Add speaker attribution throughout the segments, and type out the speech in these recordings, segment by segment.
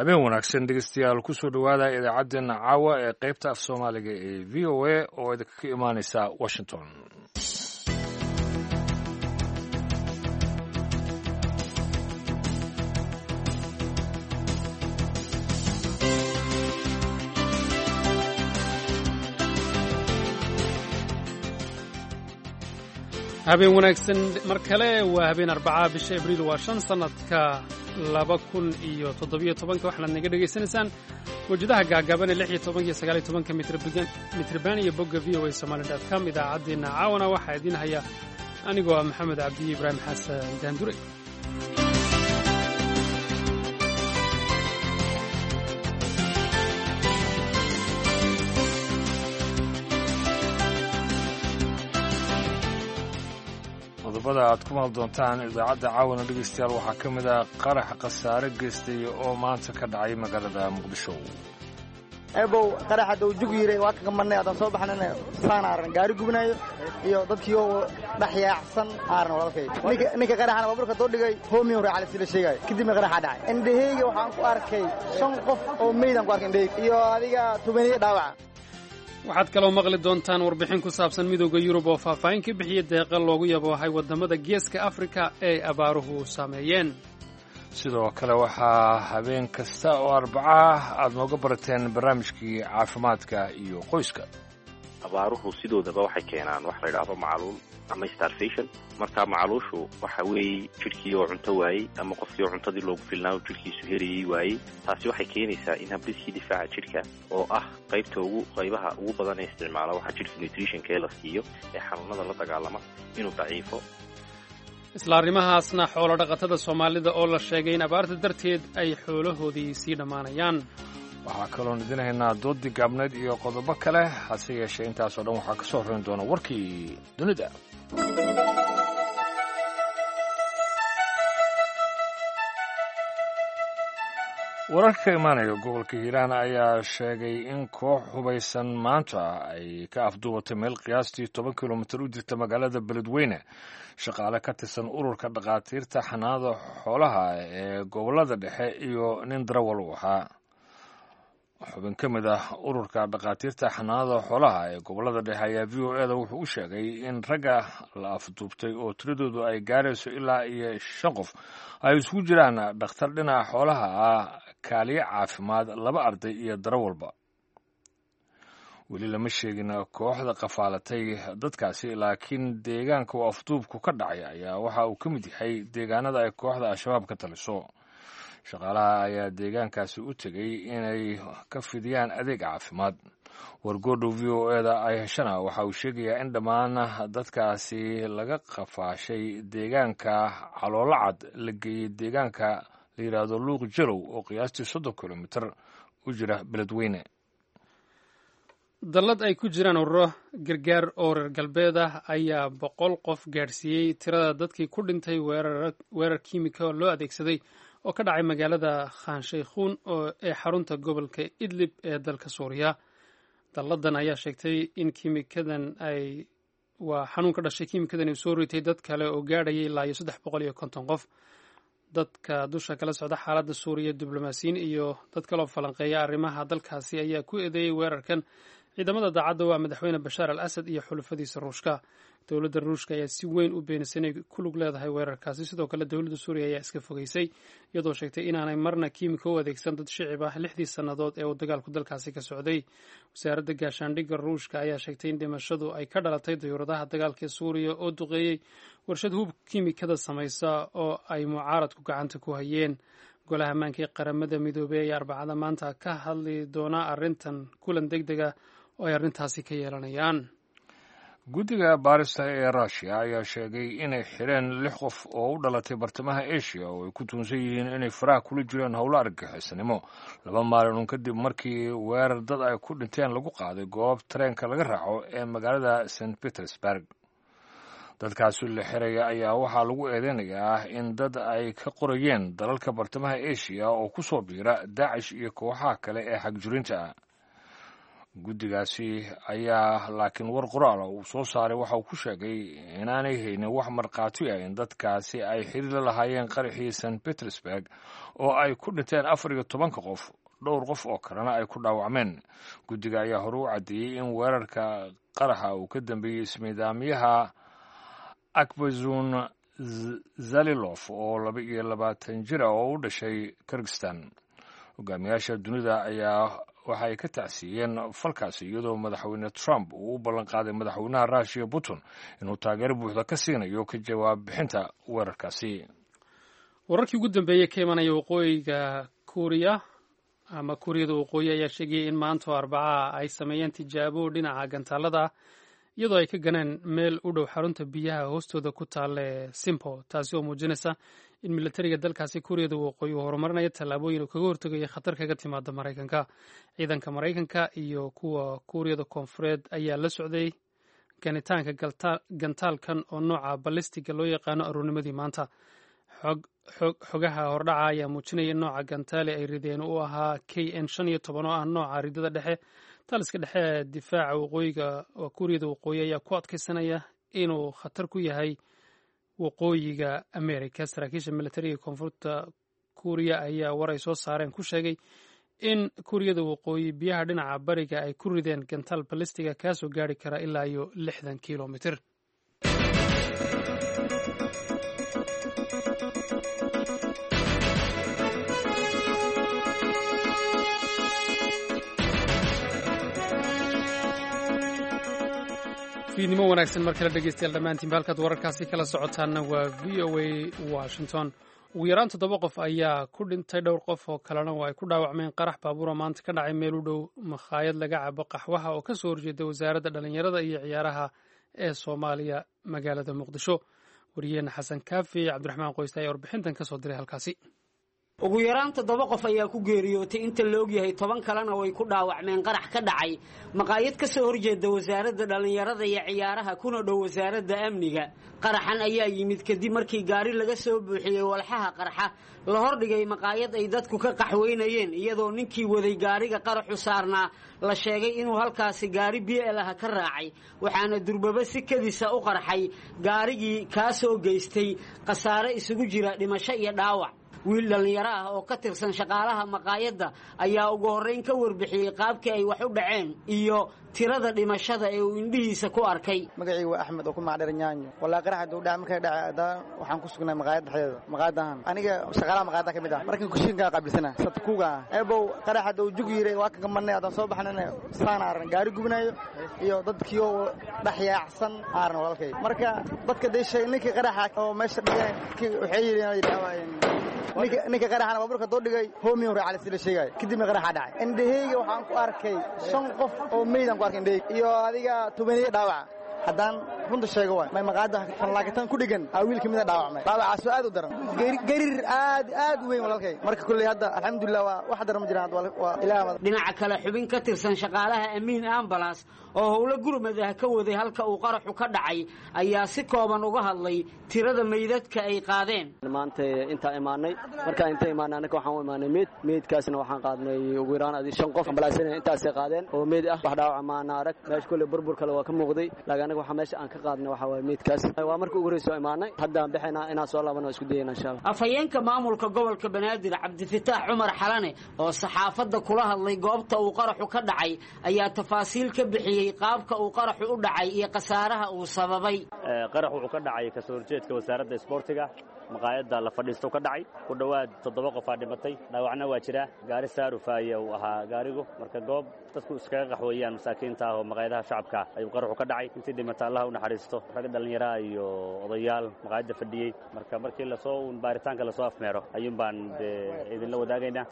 Speaker 1: habeen wanaagsan dhegeystayaal kusoo dhowaada idaacaddeenna caawa ee qaybta af soomaaliga ee v o a oo idinka ka imaaneysa washington.
Speaker 2: habeen wanaagsan mar kale waa habeen arbacaa bisha abriil waa 5 sanadka 2017 waxaad naga dhegaysanaysaan wajadaha gaagaaban ee 16 iyo 19 mitrban iyo bogga voasomali.com. idaacaddeenna caawana waxaa idiin haya anigoo ah maxamed cabdi ibraahim xasan daandure.
Speaker 1: qodobada aad ku maqli doontaan idaacadda caawana dhegeystayaal waxaa ka mid ah qarax khasaare geystay oo maanta ka dhacay magaalada muqdisho.
Speaker 3: eebow qarax hadda uu jug yiray waa ka gamarnay haddaan soo baxnayna saan aaran gaari gubinayo iyo dadkii oo dhaxyaacsan aaran walaalkay ninka qaraxana baabuurka doo dhigay hoomiyo raacay sida sheegay kadibna qaraxa dhacay indhahayga waxaan ku arkay 5 qof oo meedan ku arkay indhahayga iyo adiga tubaniye dhaawaca.
Speaker 2: waxaad kaloo maqli doontaan warbixin ku saabsan midowda yurub oo faahfaahin ka bixiyey deeqa loogu yaboohay waddamada geeska afrika ee abaaruhu saameeyeen.
Speaker 1: sidoo kale waxaa habeen kasta oo arbaca aad nooga barateen barnaamijkii caafimaadka iyo qoyska.
Speaker 4: abaaruhu sidoodaba waxay keenaan wax la yidhaahdo macaluul ama starvation. marka macaluushu waxa weeye jidhkii oo cunto waayey ama qofkii oo cuntadii loogu filnaa jidhkiisu herayey waayey. taasi waxay keenaysaa in habdhiskii difaaca jidhka oo ah qaybaha ugu badan ee isticmaala waxa jidhka nutritionka ee la siiyo ee xanuunada la dagaalama inuu daciifo.
Speaker 2: isla arrimahaasna xoolo dhaqatada soomaalida oo la sheegay in abaarta darteed ay xoolahoodii sii dhammaanayaan.
Speaker 1: waxaa kaloon idin haynaa doodii gaabneed iyo qodobo kale hase yeeshee intaasoo dhan waxaa ka soo horrayn doona warkii dunida. wararka ka imaanaya gobolka hiiraan ayaa sheegay in koox hubaysan maanta ay ka afduubatay meel qiyaastii 10 kilomitir u jirta magaalada beledweyne shaqaale ka tirsan ururka dhakhaatiirta xanaanada xoolaha ee gobolada dhexe iyo nin darawal u ahaa. xubin ka mid ah ururka dhakhaatiirta xanaanada xoolaha ee gobolada dhexe ayaa v o eda wuxuu u sheegay in ragga la afduubtay oo tiradoodu ay gaarayso ilaa iyo 5 qof ay isugu jiraan dhakhtar dhinaca xoolaha ah, kaaliye caafimaad, 2 arday iyo darawalba. weli lama sheegin kooxda qafaalatay dadkaasi, laakiin deegaanka uu afduubku ka dhacay ayaa waxa uu ka mid yahay deegaanada ay kooxda al-shabaab ka taliso. shaqaalaha ayaa deegaankaasi u tegay inay ka fidiyaan adeeg caafimaad. wargoodhow v o eda ay heshana waxa uu sheegayaa in dhammaan dadkaasi laga qafaashay deegaanka caloolacad la geeyey deegaanka la yidhaahdo luuq jarow oo qiyaastii 30 kilomitir u jira beledweyne.
Speaker 2: dallad ay ku jiraan ururo gargaar oo reer galbeed ah ayaa 100 qof gaadhsiiyey tirada dadkii ku dhintay weerar kiimika oo loo adeegsaday oo ka dhacay magaalada khanshaykhuun ee xarunta gobolka idlib ee dalka suuriya. dalladan ayaa sheegtay in xanuun ka dhashay kiimikadan uu soo ritay dad kale oo gaadhayay ilaa iyo 350 qof. dadka dusha kala socda xaaladda suuriya, diblomaasiyiin iyo dad kaloo falanqeeya arrimaha dalkaasi ayaa ku eedeeyey weerarkan ciidamada daacadda waa madaxweyne bashaar al asad iyo xulafadiisa ruushka. dowladda ruushka ayaa si weyn u beenisay inay ku lug leedahay weerarkaasi. sidoo kale dowladda suuriya ayaa iska fogeysay iyadoo sheegtay inaanay marna kiimika u adeegsan dad shicib ah 6 sannadood ee uu dagaalku dalkaasi ka socday. wasaaradda gaashaandhigga ruushka ayaa sheegtay in dhimashadu ay ka dhalatay dayuuradaha dagaalka ee suuriya oo duqeeyey warshad hub kiimikada samaysa oo ay mucaaradku gacanta ku hayeen. golaha ammaanka ee qaramada midoobey ayaa arbacada maanta ka hadli doona arrintan kulan degdega oo ay arrintaasi ka yeelanayaan.
Speaker 1: guddiga baarista ee ruushiya ayaa sheegay inay xireen 6 qof oo u dhalatay bartamaha asia oo ay ku tuunsan yihiin inay faraha kula jireen howlo argagixisnimo 2 maalin kadib markii weerar dad ay ku dhinteen lagu qaaday goob tareenka laga raaco ee magaalada st petersburg. dadkaasi la xiraya ayaa waxaa lagu eedeynayaa in dad ay ka qorayeen dalalka bartamaha asia oo ku soo biira daacish iyo kooxaha kale ee xagjurinta ah. guddigaasi ayaa laakiin war qoraala uu soo saaray waxa uu ku sheegay inaanay haynin wax markhaati ah in dadkaasi ay xiriir la lahaayeen qaraxii st petersburg oo ay ku dhinteen 14 qof dhowr qof oo kalena ay ku dhaawacmeen. guddiga ayaa hore u caddeeyey in weerarka qaraxa uu ka dambeeyey ismiidaamyaha akbazun zalilof oo 22 jir ah oo u dhashay Kyrgyzstan. hogaamiyaasha dunida ayaa waxay ka tacsiiyeen falkaasi iyadoo madaxweyne Trump uu u ballan qaaday madaxweynaha Russia Putin inuu taageero buuxda ka siinayo ka jawaab bixinta weerarkaasi.
Speaker 2: wararkii ugu dambeeyey ka imanaya waqooyiga Kuuriya ama Kuuriyada Waqooyi ayaa sheegay in maanta Arbaca ay sameeyeen tijaabo dhinaca gantaalada iyadoo ay ka ganeen meel u dhow xarunta biyaha hoostooda ku taale Simpo, taasi oo muujinaysa in militariga dalkaasi Kuuriyada Waqooyi uu horumarinayo tallaabooyin uu kaga hortagayo khatar kaga timaada Maraykanka. ciidanka Maraykanka iyo kuwa Kuuriyada Koonfureed ayaa la socday ganitaanka gantaalkan oo nooca ballistiga loo yaqaano aroornimadii maanta. xogaha hordhaca ayaa muujinaya in nooca gantaale ay rideen uu ahaa KN-15 oo ah nooca ridada dhexe. taliska dhexe ee difaaca waqooyiga oo Kuuriyada Waqooyi ayaa ku adkaysanaya inuu khatar ku yahay waqooyiga Amerika. saraakiisha militariga koonfurta Kuuriya ayaa war ay soo saareen ku sheegay in Kuuriyada Waqooyi biyaha dhinaca bariga ay ku rideen gantaal ballistiga kaasoo gaari kara ilaa iyo 60 kilomitir. fiidnimo wanaagsan mar kale dhegeystayaal dhammaantiinba halkaad wararkaasi kala socotaanna waa VOA Washington. ugu yaraan 7 qof ayaa ku dhintay, dhowr qof oo kalena waa ay ku dhaawacmeen qarax baabuura maanta ka dhacay meel u dhow makhaayad laga cabo qaxwaha oo ka soo horjeeda wasaaradda dhallinyarada iyo ciyaaraha ee Soomaaliya magaalada Muqdisho. wariyeena Xasan Kaafi Cabdiraxmaan Qoyste ayaa warbixintan ka soo diray halkaasi.
Speaker 5: ugu yaraan 7 qof ayaa ku geeriyootay inta la ogyahay 10 kalena way ku dhaawacmeen qarax ka dhacay maqaayad ka soo horjeeda wasaaradda dhallinyarada iyo ciyaaraha kuna dhow wasaaradda amniga. qaraxan ayaa yimid kadib markii gaari laga soo buuxiyey walxaha qarxa la hordhigay maqaayad ay dadku ka qaxweynayeen, iyadoo ninkii waday gaariga qaraxu saarnaa la sheegay inuu halkaasi gaari BL ah ka raacay, waxaana durbaba si kadisa u qarxay gaarigii kaasoo geystay khasaare isugu jira dhimasho iyo dhaawac. wiil dhallinyaro ah oo ka tirsan shaqaalaha maqaayadda ayaa ugu horreyn ka warbixiyey qaabkii ay wax u dhaceen iyo tirada dhimashada ee uu indhihiisa ku arkay.
Speaker 3: magacaygu waa Axmed oo ku magacdheer Nyaanyo. walaa qaraxa duu dhac markay dhacay waxaan ku sugnay maqaayad dhexdeeda. maqaayadahan aniga shaqaalaha maqaayadda kamid ah markan kushinka qaabilsana sadkuuga eebow qaraxa duu jug yiray waa ka gamanay adan soo baxnay saan arn gaari gubnayo iyo dadkii oo dhaxyaacsan arn walaalkay. marka dadka deeshay ninkii qaraxa oo meesha dhigay waxay yiraahdeen ninka qaraxana baabuurka doo dhigay hoomiyo raacay sida sheegay kadibna qaraxa dhacay. indhahayga waxaan ku arkay 5 qof oo meedan ku arkay indhahayga iyo adiga 10 dhaawac. haddaan runta sheego waay may maqaayadda laagatan ku dhigan wiilka mid dhaawacmay dhaawacaas aad u daran gariir aad u weyn walaalkay. marka kulli hadda alxamdulillah waa wax daran ma jiraan waa ilaahay.
Speaker 5: dhinaca kale xubin ka tirsan shaqaalaha Amiin Ambulance oo howlo gurmad ah ka waday halka uu qaraxu ka dhacay ayaa si kooban uga hadlay tirada meydadka ay qaadeen.
Speaker 6: maanta inta imaanay anaga waxaan u imaanay meydkaasna waxaan qaadnay ugu yaraan 5 qof ambalaas intaas ay qaadeen oo meyd ah. wax dhaawac ma arag meesha kulli burbur kale waa ka muuqday, laakiin waxa meesha aan ka qaadnay waxa way meedkaas waa markii ugu horreysay imaanay. hadda aan bixinaa inaan soo laabano isku dayayna insha Allah.
Speaker 5: afhayeenka maamulka gobolka Banaadir Cabdifataax Cumar Xalane oo saxaafadda kula hadlay goobta uu qaraxu ka dhacay ayaa tafaasiil ka bixiyay qaabka uu qaraxu u dhacay iyo khasaaraha uu sababay.
Speaker 7: qaraxu wuxuu ka dhacay ka soo horjeedka wasaaradda isboortiga maqaayadda la fadhiisto ka dhacay ku dhawaad 7 qof aa dhimatay, dhaawacna waa jira. gaari saarufaaya uu ahaa gaarigu, marka goob dadku iskaga qaxweeyaan masaakiinta ah oo maqaayadaha shacabka ayuu qaraxu ka dhacay. intii dhimata Allah u naxariisto rag dhalinyaro iyo odayaal maqaayadda fadhiyay. markii la soo baaritaanka la soo afmeero ayuun baan idin la wadaagaynaa.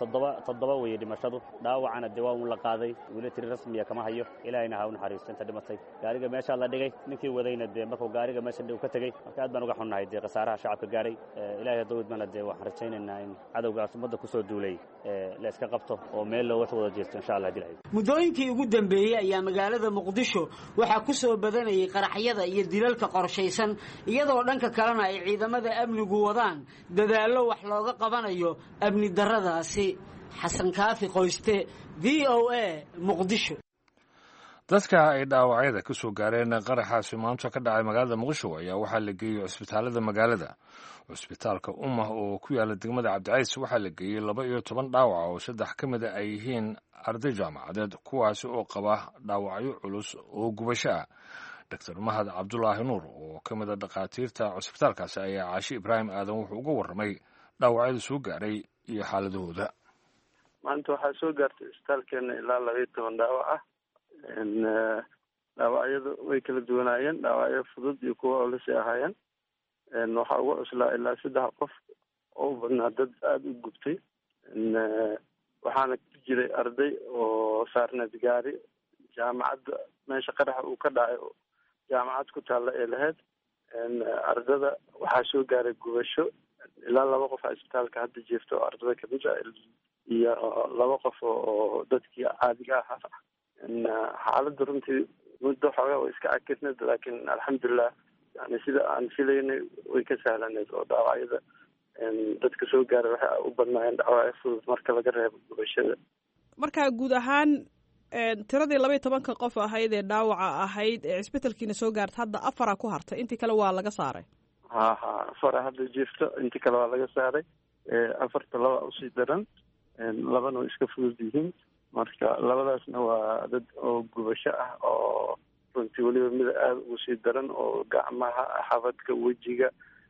Speaker 7: 7 way dhimashadu, dhaawacana diwaan la qaaday wili tir rasmi ah kama hayo. ilaahayna ha u naxariisto inta dhimatay. gaariga meesha la dhigay ninkii wadayna markuu gaariga meesha ka tagay, marka aad baan uga xunnahay khasaaraha shacabka gaaray. ilaahay dawlad mana waxaan rajaynaynaa in cadawgaas ummadda ku soo duulay la iska qabto oo meel looga soo wada jeesto insha Allah.
Speaker 5: muddooyinkii ugu dambeeyay ayaa magaalada Muqdisho waxaa ku soo badanayay qaraxyada iyo dilalka qorshaysan, iyadoo dhanka kalena ay ciidamada amnigu wadaan dadaallo wax looga qabanayo amni darradaasi. Xasan Kaafi Qoyste, VOA Muqdisho.
Speaker 1: dadka ay dhaawacyada ka soo gaareen qaraxaasi maanta ka dhacay magaalada muqdisho ayaa waxaa la geeyey cusbitaalada magaalada. cusbitaalka ummah oo ku yaala degmada cabdicays waxaa la geeyey 12 dhaawac oo 3 ka mid ay yihiin arday jaamacadeed kuwaasi oo qaba dhaawacyo culus oo gubasho ah. dr mahad cabdulaahi nuur oo ka mid a dhakhaatiirta cusbitaalkaasi ayaa caashi ibraahim aadan wuxuu uga warramay dhaawacyada soo gaaray iyo xaaladahooda.
Speaker 8: maanta waxaa soo gaartay isbitaalkeena ilaa 12 dhaawac ah. dhaawacyadu way kala duwanaayeen, dhaawacyo fudud iyo kuwa olasi ahaayeen. waxaa uga cuslaa ilaa 3 qof oo u badnaa dad aada u gubtay. waxaana ku jiray arday oo saarneed gaari jaamacadda meesha qaraxa uu ka dhacay jaamacad ku taalla ee lahayd. ardada waxaa soo gaaray gubasho ilaa 2 qof a isbitaalka hadda jeefta oo ardada kamid ah iyo 2 qof oo dadkii caadiga ahaa. xaaladda runtii muddo xoogaa way iska cakirneed, laakiin alxamdulilah yani sida aan filaynay way ka sahlaneed oo dhaawacyada dadka soo gaaray waxay u badnaayeen dhaawacyo fudud marka laga reebo gubashada.
Speaker 9: marka guud ahaan tiradii 12 qof ahayd ee dhaawaca ahayd ee cisbitalkiina soo gaarta hadda 4 ku hartay, intii kale waa laga saaray.
Speaker 8: ha 4 hadda jiifto, intii kale waa laga saaray. 4 2 usii daran, 2 way iska fudud yihiin. marka 2daasna waa dad oo gubasho ah oo runtii weliba mid aada ugu sii daran oo gacmaha, xabadka, wejiga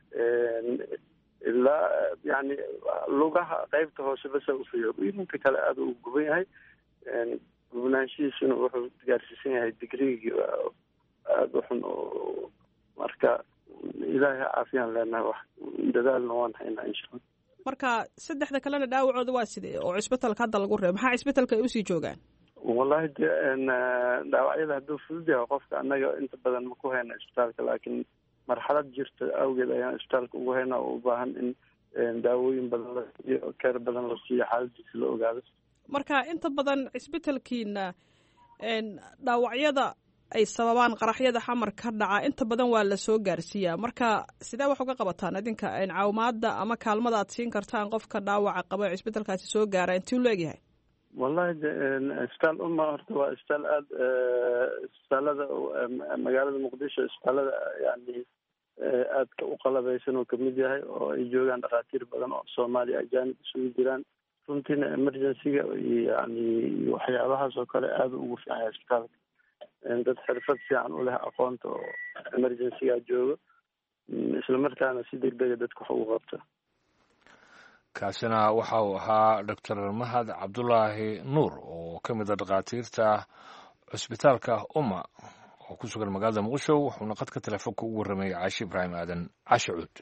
Speaker 8: ilaa yani lugaha qaybta hoose basa ufiyo. inta kale aada uu guban yahay. gubnaanshihiisuna wuxuu gaarsiisan yahay digriigii aada u xun oo marka ilaahay caafiyaan leenahay. wax dadaalna waan haynaa insha allah.
Speaker 9: marka 3 kalena dhaawacooda waa sidee oo cisbitalka hadda lagu reebo? maxaa cisbitalka ay usii joogaan?
Speaker 8: wallahi de dhaawacyada hadduu fudud yahay qofka annaga inta badan ma ku hayna isbitaalka, laakiin marxalad jirta awgeed ayaan isbitaalka ugu hayna oo u baahan in daawooyin badan la siiyo, keer badan la siiyo, xaaladiisa la ogaado.
Speaker 9: marka inta badan cisbitalkiina dhaawacyada ay sababaan qaraxyada xamar ka dhaca inta badan waa la soo gaarsiiyaa. marka sidee wax uga qabataan idinka caawimaada ama kaalmada aad siin kartaan qofka dhaawaca qaba ee cisbitalkaasi soo gaara intii u leegyahay?
Speaker 8: wallahi isbitaal umma horta waa isbitaal aada isbitaalada magaalada muqdisho isbitaalada yani aadka u qalabeysan oo kamid yahay oo ay joogaan dhakhaatiir badan oo soomaaliya ajaanib isugu jiraan. runtiina emergencyga yani waxyaabahaas oo kale aada ugu fiican yahay isbitaalka. dad xirfad fiican u leh aqoonta oo emergencyga joogo, isla markaana si degdega dadka wax ugu qabta.
Speaker 1: kaasina waxa uu ahaa dr mahad cabdulaahi nuur oo ka mid a dhakhaatiirta cusbitaalka umma oo ku sugan magaalada muqdisho. wuxuuna qadka telefoonka ugu warramayay caashi ibraahim aadan. cashe cuud.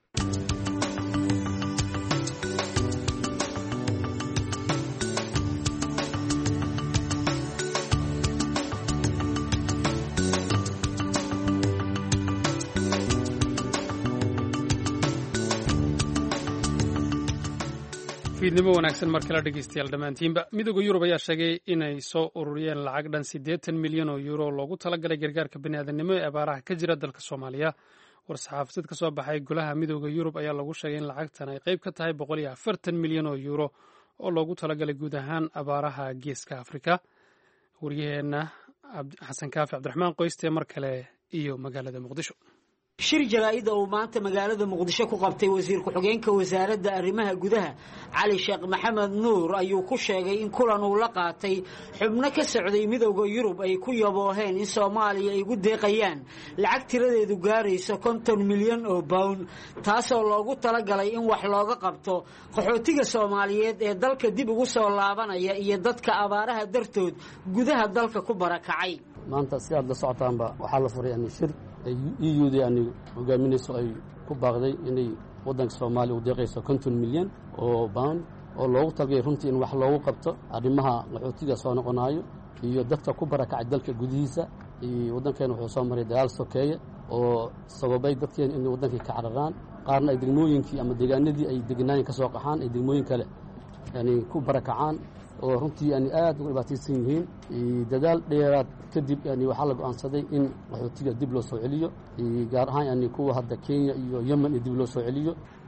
Speaker 2: fiidnimo wanaagsan mar kale dhegeystayaal dhammaantiinba. midooda yurub ayaa sheegay inay soo ururiyeen lacag dhan 80 milyan oo euro loogu talagalay gargaarka bini'aadanimo ee abaaraha ka jira dalka Soomaaliya. war-saxaafadeed ka soo baxay golaha midooda yurub ayaa lagu sheegay in lacagtan ay qayb ka tahay 140 milyan oo euro oo loogu talagalay guud ahaan abaaraha geeska Afrika. waryaheena xasan kaafi cabdiraxmaan qoyste mar kale iyo magaalada muqdisho.
Speaker 5: shir jaraa'id oo maanta magaalada muqdisho ku qabtay wasiir ku-xigeenka wasaaradda arrimaha gudaha cali sheekh maxamed nuur ayuu ku sheegay in kulan uu la qaatay xubno ka socday midowda yurub ay ku yabooheen in Soomaaliya ay ugu deeqayaan lacag tiradeedu gaarayso 50 milyan oo pound, taasoo loogu talagalay in wax looga qabto qaxootiga Soomaaliyeed ee dalka dib ugu soo laabanaya iyo dadka abaaraha dartood gudaha dalka ku barakacay.
Speaker 10: maanta si aad la socotaanba waxaa la furay shir EU-da yani hogaaminayso ay ku baaqday inay waddanka Soomaaliya u deeqayso 50 milyan oo pound oo loogu talagalay runtii in wax loogu qabto arrimaha qaxootiga soo noqonayo iyo dadka ku barakacay dalka gudihiisa. waddankeena wuxuu soo maray dagaal sokeeye oo sababay dadkeena inay waddankii ka cararaan, qaarna ay degmooyinkii ama deegaanadii ay deganaayeen ka soo qaxaan ay degmooyin kale yani ku barakacaan oo runtii yani aad ugu dhibaataysan yihiin. dadaal dheeraad kadib yani waxaa la go'aansaday in qaxootiga dib loo soo celiyo, gaar ahaan yani kuwa hadda Kenya iyo Yemen dib loo soo celiyo.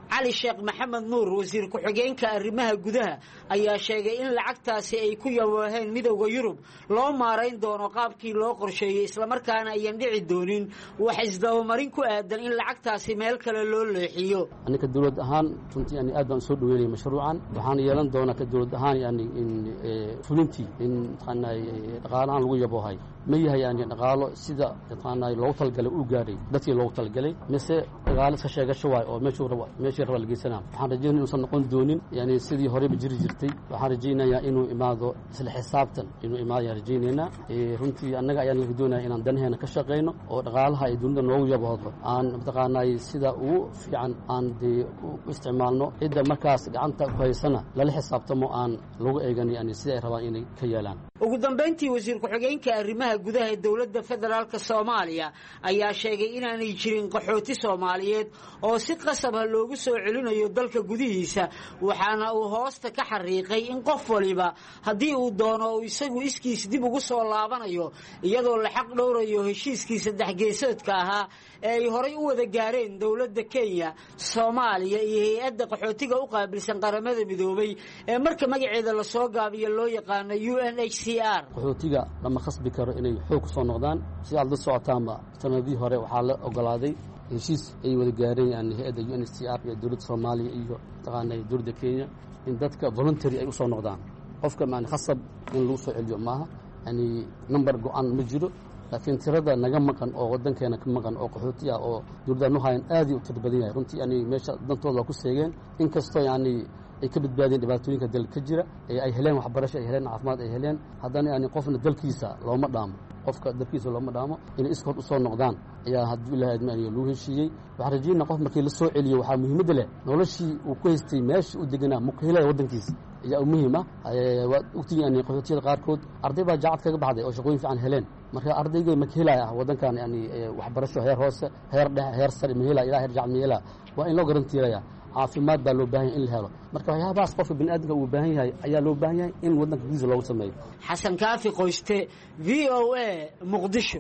Speaker 5: cali sheekh maxamed nuur wasiir ku-xigeenka arrimaha gudaha ayaa sheegay in lacagtaasi ay ku yabooheen midowda yurub loo maarayn doono qaabkii loo qorsheeyey islamarkaana ayan dhici doonin wax isdabamarin ku aadan in lacagtaasi meel kale loo leexiyo
Speaker 10: annika dawlad ahaan runtii yani aad baan soo dhaweynaya mashruucan waxaan yeelan doonaa ka dawlad ahaan yani in fulintii in dhaqaalahaan lagu yaboohay ma yahay yani dhaqaalo sida loogu talgalay uu gaadhay dadkii loogu talgalay mise dhaqaalo iska sheegasho waay oo meeshii raba la geysanaa waxaan rajaynaya inuusan noqon doonin yani sidii horeyba jiri jirtay waxaan rajaynayaa inuu imaado isla xisaabtan inuu imaado ayaan rajaynaynaa runtii annaga ayaan laga doonaya inaan danaheena ka shaqayno oo dhaqaalaha ay dunida noogu yaboodo aan mataqaanay sida ugu fiican aan dee u isticmaalno cidda markaas gacanta ku haysana lala xisaabtamo aan lagu eegan yani sida ay rabaan inay ka yeelaan
Speaker 5: ugu dambayntii wasiir ku-xigeenka arrimaha gudaha ee dowladda federaalka soomaaliya ayaa sheegay inaanay jirin qaxooti soomaaliyeed oo si qasabha loogu soo celinayo dalka gudihiisa waxaana uu hoosta ka xariiqay in qof waliba haddii uu doono uu isagu iskiis dib ugu soo laabanayo iyadoo la xaq dhowrayo heshiiskii 3 geesoodka ahaa ee ay horay u wada gaareen dowladda Kenya Soomaaliya iyo hay'adda qaxootiga u qaabilsan qaramada midoobay ee marka magaceeda la soo gaabiyo loo yaqaan UNHCR
Speaker 10: qaxootiga lama khasbi karo inay xoog soo noqdaan si aad la socotaanba sanadii hore waxaa la ogolaaday heshiis ay wada gaareen yani hay'adda UNHCR iyo dowladda Soomaaliya iyo taqaanay dowladda Kenya in dadka voluntary ay u soo noqdaan qofka ma khasab in lagu soo celiyo maaha yani number go'an ma jiro laakiin tirada naga maqan oo wadankeena ka maqan oo qaxooti ah oo dowladda nu hayn aad u tir badan yahay runtii yani meesha dantooda ku seegeen inkastoo yani ay ka badbaadeen dhibaatooyinka dalka ka jira ay heleen waxbarasho ay heleen caafimaad ay heleen haddana yani qofna dalkiisa looma dhaamo qofka dalkiisa looma dhaamo inay iskood u soo noqdaan ayaa haddii ilaahay admaaniyo loo heshiiyey waxaan rajaynaa qof markii la soo celiyo waxaa muhiimadda leh noloshii uu ku haystay meesha u deganaa ma ku helaya waddankiisa ayaa muhiim ah waad ogtihiin yani qaxootiyada qaarkood arday baa jaacad kaga baxday oo shaqooyin fiican heleen marka ardayga ma ka helaya waddankan yani waxbarasho heer hoose heer dhexe heer sare ma helaya ilaa heer jaacad ma helaya waa in loo garantiiraya caafimaad baa loo baahan yahay in la helo marka waxyaabahaas qofka bini'aadamka uu baahan yahay ayaa loo baahan yahay in waddanka gudihiisa loogu sameeyo
Speaker 5: xasan kaafi qoyste VOA muqdisho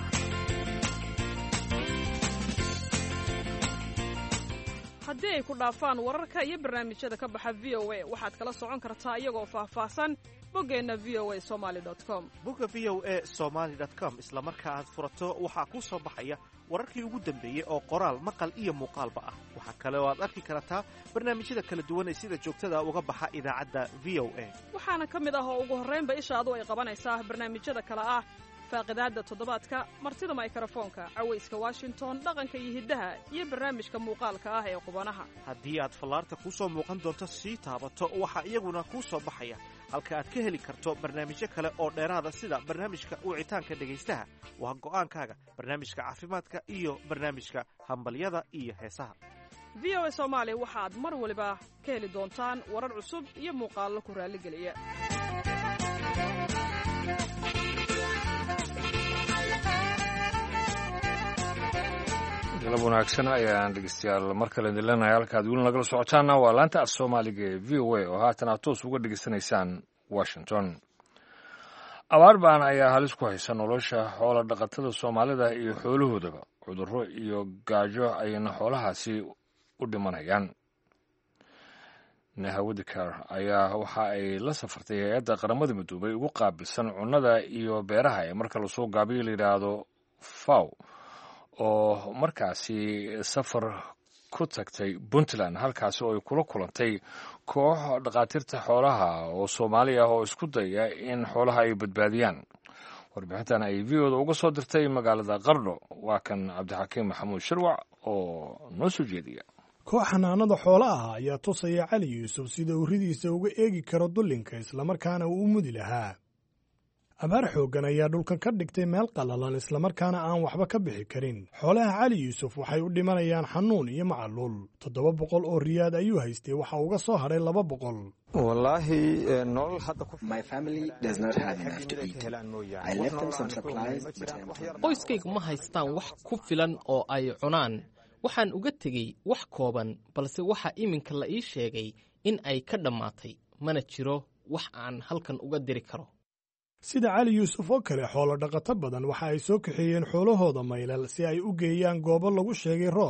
Speaker 9: haddii ay ku dhaafaan wararka iyo barnaamijyada ka baxa VOA waxaad kala socon kartaa iyagoo faahfaahsan boggeenna voasomali.com
Speaker 11: bogga voasomali.com isla marka aad furato waxaa kuu soo baxaya wararkii ugu dambeeyey oo qoraal maqal iyo muuqaalba ah waxaa kale oo aad arki kartaa barnaamijyada kala duwan ee sida joogtada uga baxa idaacadda VOA
Speaker 9: waxaana ka mid ah oo ugu horraynba ishaadu ay qabanaysaa barnaamijyada kale ah faaqidaadda toddobaadka martida mikrofoonka cawayska washington dhaqanka iyo hiddaha iyo barnaamijka muuqaalka ah ee qubanaha
Speaker 11: haddii aad fallaarta kuu soo muuqan doonto sii taabato waxaa iyaguna kuu soo baxaya halka aad ka heli karto barnaamijyo kale oo dheeraada sida barnaamijka wicitaanka dhegaystaha waa go'aankaaga barnaamijka caafimaadka iyo barnaamijka hambalyada iyo heesaha
Speaker 9: VOA Soomaali waxaad mar waliba ka heli doontaan warar cusub iyo muuqaallo ku raalligeliya
Speaker 1: galab wanaagsan ayaan dhegeystayaal mar kale idin leenahay halkaad weli nagala socotaana waa laanta af soomaaliga ee v o a oo haatan aad toos uga dhegeysanaysaan washington abaar baan ayaa halis ku haysa nolosha xoola dhaqatada soomaalida iyo xoolahoodaba cudurro iyo gaajo ayna xoolahaasi u dhimanayaan nahawadikar ayaa waxa ay la safartay hay-adda qaramada midoobay ugu qaabilsan cunnada iyo beeraha ee marka lasoo gaabiyo la yidhaahdo faw oo markaasi safar ku tagtay puntland halkaasi oo ay kula kulantay koox dhakhaatiirta xoolaha oo soomaali ah oo isku daya in xoolaha ay badbaadiyaan warbixintan ay v-oda uga soo dirtay magaalada qardho waa kan cabdixakiim maxamuud shirwac oo noo soo jeediya
Speaker 12: koox xanaanada xoola ah ayaa tusaya cali yuusuf sida uu ridiisa uga eegi karo dullinka islamarkaana uu u mudi lahaa abaar xooggan ayaa dhulkan ka dhigtay meel qallalan islamarkaana aan waxba ka bixi karin xoolaha cali yuusuf waxay u dhimanayaan xanuun iyo macaluul 700 oo riyaad ayuu haystay waxa uga soo hadhay 200
Speaker 13: wallaahi nolol hadda
Speaker 14: qoyskaygu ma haystaan wax ku filan oo ay cunaan waxaan uga tegey wax kooban balse waxaa iminka la ii sheegay in ay ka dhammaatay mana jiro wax aan halkan uga diri karo
Speaker 12: sida cali yuusuf oo kale xoolo dhaqato badan waxa ay soo kaxeeyeen xoolahooda maylal si ay u geeyaan goobo lagu sheegay roob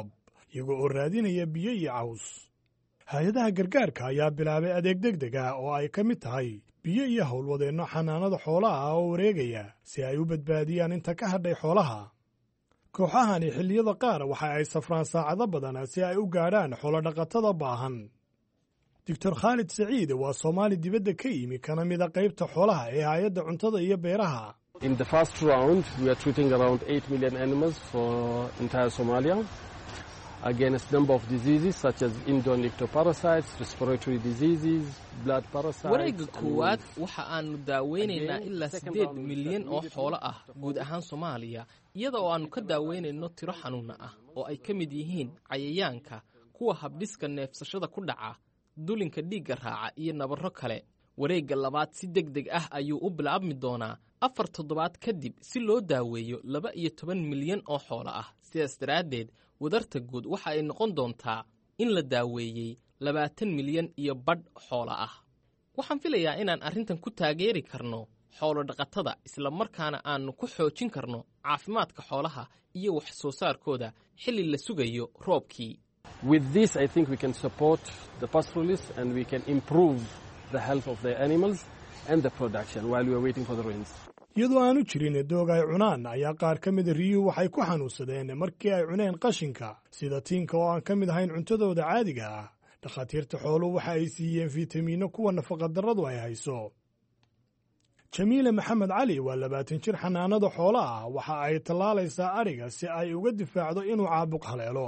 Speaker 12: iyagoo oo raadinaya biyo iyo caws. hay-adaha gargaarka ayaa bilaabay adeeg degdeg ah oo ay ka mid tahay biyo iyo howlwadeenno xanaanada xoolaha ah oo wareegaya si ay u badbaadiyaan inta ka hadhay xoolaha. kooxahani xilliyada qaar waxa ay safraan saacado badan si ay u gaadhaan xoolodhaqatada baahan. doctor khaalid saciid waa Soomaali dibadda ka yimi kana mida qaybta xoolaha ee hay'adda cuntada iyo beeraha.
Speaker 15: In the first round, we are treating around 8 million animals for entire Somalia against number of diseases such as indolent ectoparasites, respiratory diseases, blood parasites.
Speaker 14: wareegga koowaad waxa aanu daaweynaynaa ilaa 8 milyan oo xoolo ah guud ahaan Soomaaliya iyada oo aanu ka daaweynayno tiro xanuuna ah oo ay ka mid yihiin cayayaanka kuwa habdhiska neefsashada ku dhaca dulinka dhiigga raaca iyo nabarro kale. wareegga labaad si degdeg ah ayuu u bilaabmi doonaa 4 toddobaad kadib si loo daaweeyo 12 milyan oo xoolo ah. sidaas daraaddeed wadarta guud waxa ay noqon doontaa in la daaweeyey 20 milyan iyo badh xoolo ah. waxaan filayaa inaan arrintan ku taageeri karno xoolo dhaqatada isla markaana aanu ku xoojin karno caafimaadka xoolaha iyo wax soo saarkooda xilli la sugayo roobkii.
Speaker 15: With this, I think we can support the pastoralists and we can improve the health of the animals and the production while we are waiting for the rains.
Speaker 12: iyadoo aanu jirin doog ay cunaan ayaa qaar ka mid riyuhu waxay ku xanuunsadeen markii ay cuneen qashinka sida tiinka oo aan ka mid ahayn cuntadooda caadiga ah. dhakhaatiirta xooluhu waxa ay siiyeen fiitamiino kuwa nafaqadarradu ay hayso. jamiile maxamed cali waa 20 jir xanaanada xoolaha ah waxa ay tallaalaysaa ariga si ay uga difaacdo inuu caabuq haleelo.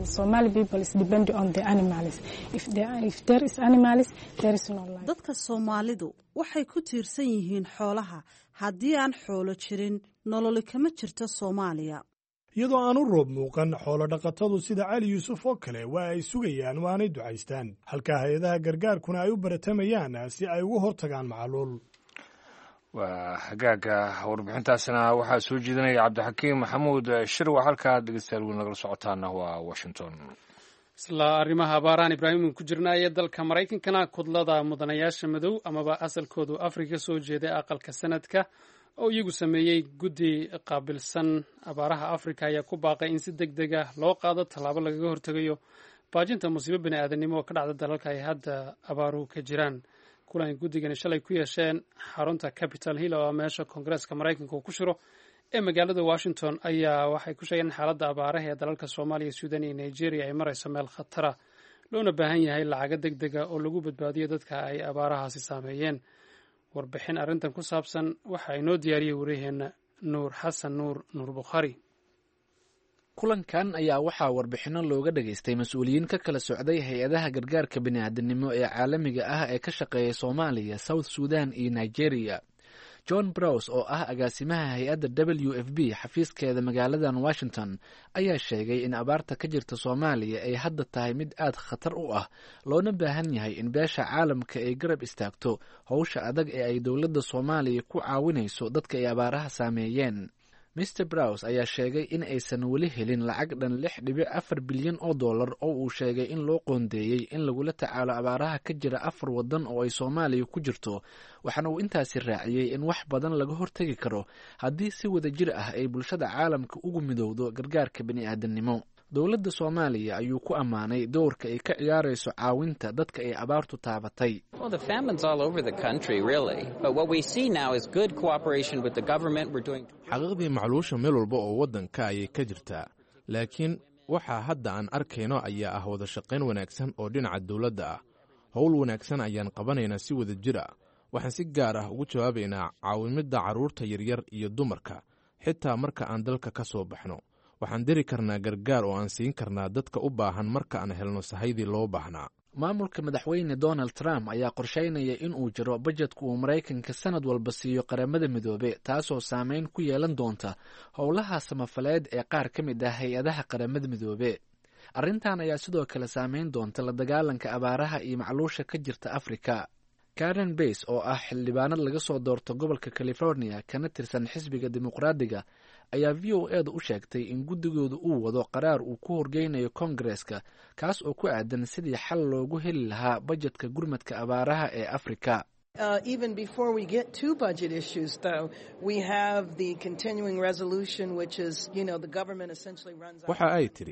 Speaker 16: dadka Soomaalidu waxay ku tiirsan yihiin xoolaha. haddii aan xoolo jirin nolol kama jirto Soomaaliya.
Speaker 12: iyadoo aanu roob muuqan xoolo dhaqatadu sida Cali Yuusuf oo kale waa ay sugayaan waanay ducaystaan halka hay-adaha gargaarkuna ay u baratamayaan si ay uga hortagaan macaluul.
Speaker 1: waa hagaaga warbixintaasina waxaa soo jeedinaya cabdixakiim maxamuud shirwa. halkaa dhegeystayaal weyn nagala socotaana waa Washington.
Speaker 2: isla arrimaha abaaraan ibraahim ku jirnaaye dalka Maraykankana kudlada mudanayaasha madow amaba asalkoodu Afrika soo jeeday aqalka sanadka oo iyagu sameeyey guddi qaabilsan abaaraha Afrika ayaa ku baaqay in si degdeg ah loo qaado tallaabo lagaga hortagayo baajinta musiibo bini'aadanimo oo ka dhacda dalalka ay hadda abaaruhu ka jiraan. kulan guddigani shalay ku yeesheen xarunta Capitol Hill oo meesha Koongareeska Maraykanka uu ku shiro ee magaalada Washington ayaa waxay ku sheegeen xaaladda abaaraha ee dalalka Soomaaliya, Suudaan iyo Nigeria ay marayso meel khatara loona baahan yahay lacago degdega oo lagu badbaadiyo dadka ay abaarahaasi saameeyeen. warbixin arrintan ku saabsan waxa inoo diyaariyey wariyaheenna Nuur Xasan Nuur Bukhari.
Speaker 17: kulankan ayaa waxaa warbixino looga dhageystay mas-uuliyiin ka kala socday hay-adaha gargaarka bini'aadanimo ee caalamiga ah ee ka shaqeeya Soomaaliya, South Sudan iyo Nigeria. John Browse oo ah agaasimaha hay-adda WFP xafiiskeeda magaaladan Washington ayaa sheegay in abaarta ka jirta Soomaaliya ay hadda tahay mid aad khatar u ah loona baahan yahay in beesha caalamka ay garab istaagto howsha adag ee ay dowladda Soomaaliya ku caawinayso dadka ay abaaraha saameeyeen. Mr. Browse ayaa sheegay in aysan weli helin lacag dhan 6.4 bilyan oo dollar oo uu sheegay in loo qoondeeyey in lagula tacaalo abaaraha ka jira 4 waddan oo ay Soomaaliya ku jirto. waxaana uu intaasi raaciyey in wax badan laga hortagi karo haddii si wada jir ah ay bulshada caalamka ugu midowdo gargaarka bini'aadanimo. dowladda Soomaaliya ayuu ku ammaanay doorka ay ka ciyaarayso caawinta dadka ay abaartu taabatay.
Speaker 18: xaqiiqdii macluusha meel walba oo waddanka ayay ka jirtaa, laakiin waxaa hadda aan arkayno ayaa ah wada shaqayn wanaagsan oo dhinaca dowladda ah. howl wanaagsan ayaan qabanaynaa si wada jir ah. waxaan si gaar ah ugu jawaabaynaa caawimidda carruurta yaryar iyo dumarka xitaa marka aan dalka ka soo baxno. waxaan diri karnaa gargaar oo aan siin karnaa dadka u baahan marka aan helno sahaydii loo baahnaa.
Speaker 17: maamulka madaxweyne Donald Trump ayaa qorsheynaya in uu jiro bajetka uu Maraykanka sanad walba siiyo qaramada midoobe, taasoo saameyn ku yeelan doonta howlaha samafaleed ee qaar ka mid ah hay-adaha qaramada midoobe. arrintan ayaa sidoo kale saameyn doonta la dagaalanka abaaraha iyo macluusha ka jirta Afrika. Karen Bass oo ah xildhibaanad laga soo doorto gobolka California kana tirsan xisbiga dimuqraadiga ayaa VOA-da u sheegtay in guddigoodu uu wado qaraar uu ku horgeynayo Koongareeska kaas oo ku aadan sidii xal loogu heli lahaa bajetka gurmadka abaaraha ee Afrika.
Speaker 19: Even before we get to budget issues, though, we have the continuing resolution, which is, the government essentially runs out.
Speaker 18: waxa ay tiri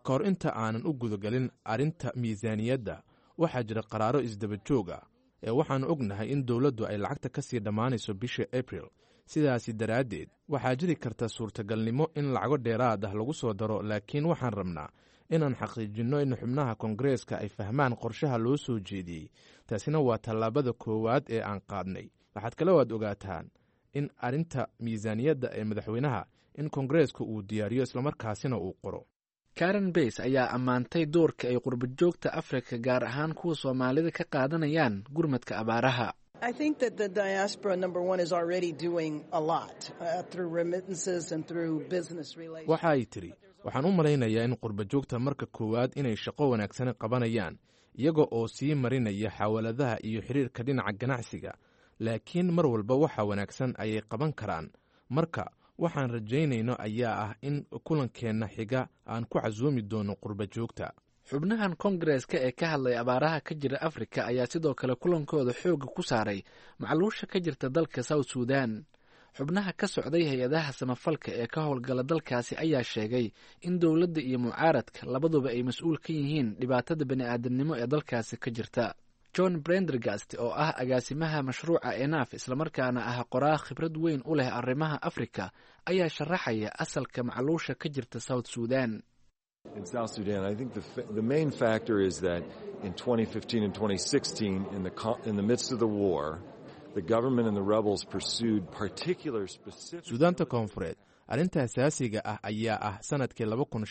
Speaker 18: ka hor inta aanan u gudagelin arrinta miisaaniyadda waxaa jira qaraaro isdaba joog ah ee waxaannu ognahay in dowladdu ay lacagta ka sii dhammaanayso bisha abril sidaasi daraaddeed waxaa jiri karta suurtagalnimo in lacago dheeraad ah lagu soo daro laakiin waxaan rabnaa inaan xaqiijinno in xubnaha koongareeska ay fahmaan qorshaha loo soo jeediyey taasina waa tallaabada koowaad ee aan qaadnay waxaad kale waad ogaataan in arrinta miisaaniyadda ee madaxweynaha in koongareeska uu diyaariyo islamarkaasina uu qoro
Speaker 17: karen bays ayaa ammaantay doorka ay qurbajoogta afrika gaar ahaan kuwa soomaalida ka qaadanayaan gurmadka abaaraha
Speaker 19: I think that the diaspora, number one, is already doing a lot through remittances and through business relations.
Speaker 18: waxa ay tidhi waxaan u malaynayaa in qurbajoogta marka koowaad inay shaqo wanaagsan qabanayaan iyaga oo sii marinaya xawaaladaha iyo xiriirka dhinaca ganacsiga laakiin mar walba waxa wanaagsan ayay qaban karaan marka waxaan rajaynayno ayaa ah in kulankeenna xiga aan ku casuumi doono qurbajoogta
Speaker 17: xubnahan koongareeska ee ka hadlay abaaraha ka jira afrika ayaa sidoo kale kulankooda xoogga ku saaray macluusha ka jirta dalka south sudan xubnaha ka socday hay-adaha samafalka ee ka howlgala dalkaasi ayaa sheegay in dowladda iyo mucaaradka labaduba ay mas-uul ka yihiin dhibaatada bani'aadamnimo ee dalkaasi ka jirta john brendergast oo ah agaasimaha mashruuca enaf islamarkaana ah qoraa khibrad weyn u leh arrimaha afrika ayaa sharaxaya asalka macluusha ka jirta south sudan
Speaker 20: In South Sudan, I think the main factor is that in 2015 and 2016, in the midst of the war, the government and the rebels pursued particular specific...
Speaker 18: suudaanta koonfureed arrinta asaasiga ah ayaa ah sanadkii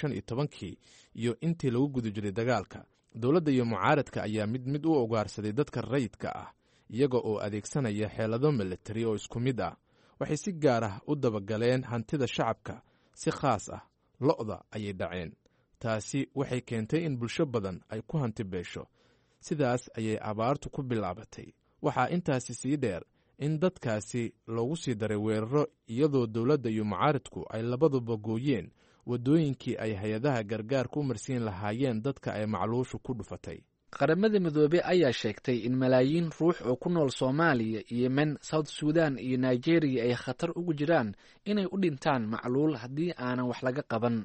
Speaker 18: 2015 iyo intii lagu guda jiray dagaalka dowladda iyo mucaaradka ayaa mid u ugaarsaday dadka rayidka ah iyaga oo adeegsanaya xeelado militari oo isku mid ah waxay si gaar ah u dabagaleen hantida shacabka si khaas ah lo'da ayay dhaceen taasi waxay keentay in bulsho badan ay ku hanti beesho sidaas ayay abaartu ku bilaabatay waxaa intaasi sii dheer in dadkaasi loogu sii daray weeraro iyadoo dowladda iyo mucaaradku ay labaduba gooyeen waddooyinkii ay hay-adaha gargaarka u marsiin lahaayeen dadka ay macluushu ku dhufatay
Speaker 17: qaramada midoobey ayaa sheegtay in malaayiin ruux oo ku nool soomaaliya yemen south sudan iyo nigeriya ay khatar ugu jiraan inay u dhintaan macluul haddii aanan wax laga qaban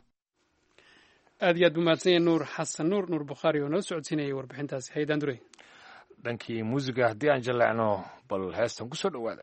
Speaker 2: aad iyo aad buu mahadsanya nuur xasan nuur bukhaari oo noo socodsiinayay warbixintaasi haydaan durey
Speaker 1: dhankii muusiga haddii aan jaleecno bal heestan ku soo dhowaada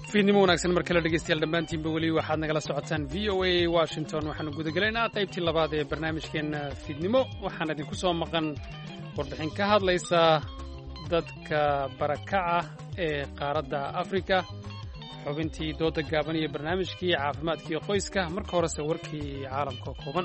Speaker 2: fiidnimo wanaagsan mar kale dhegeystayaal dhammaantiinba weli waxaad nagala socotaan v o a washington waxaanu gudagelaynaa qaybtii labaad ee barnaamijkeenna fiidnimo waxaan idinku soo maqan warbixin ka hadlaysa dadka barakaca ee qaaradda afrika xubintii dooda gaaban iyo barnaamijkii caafimaadkii qoyska marka horese warkii caalamka kooban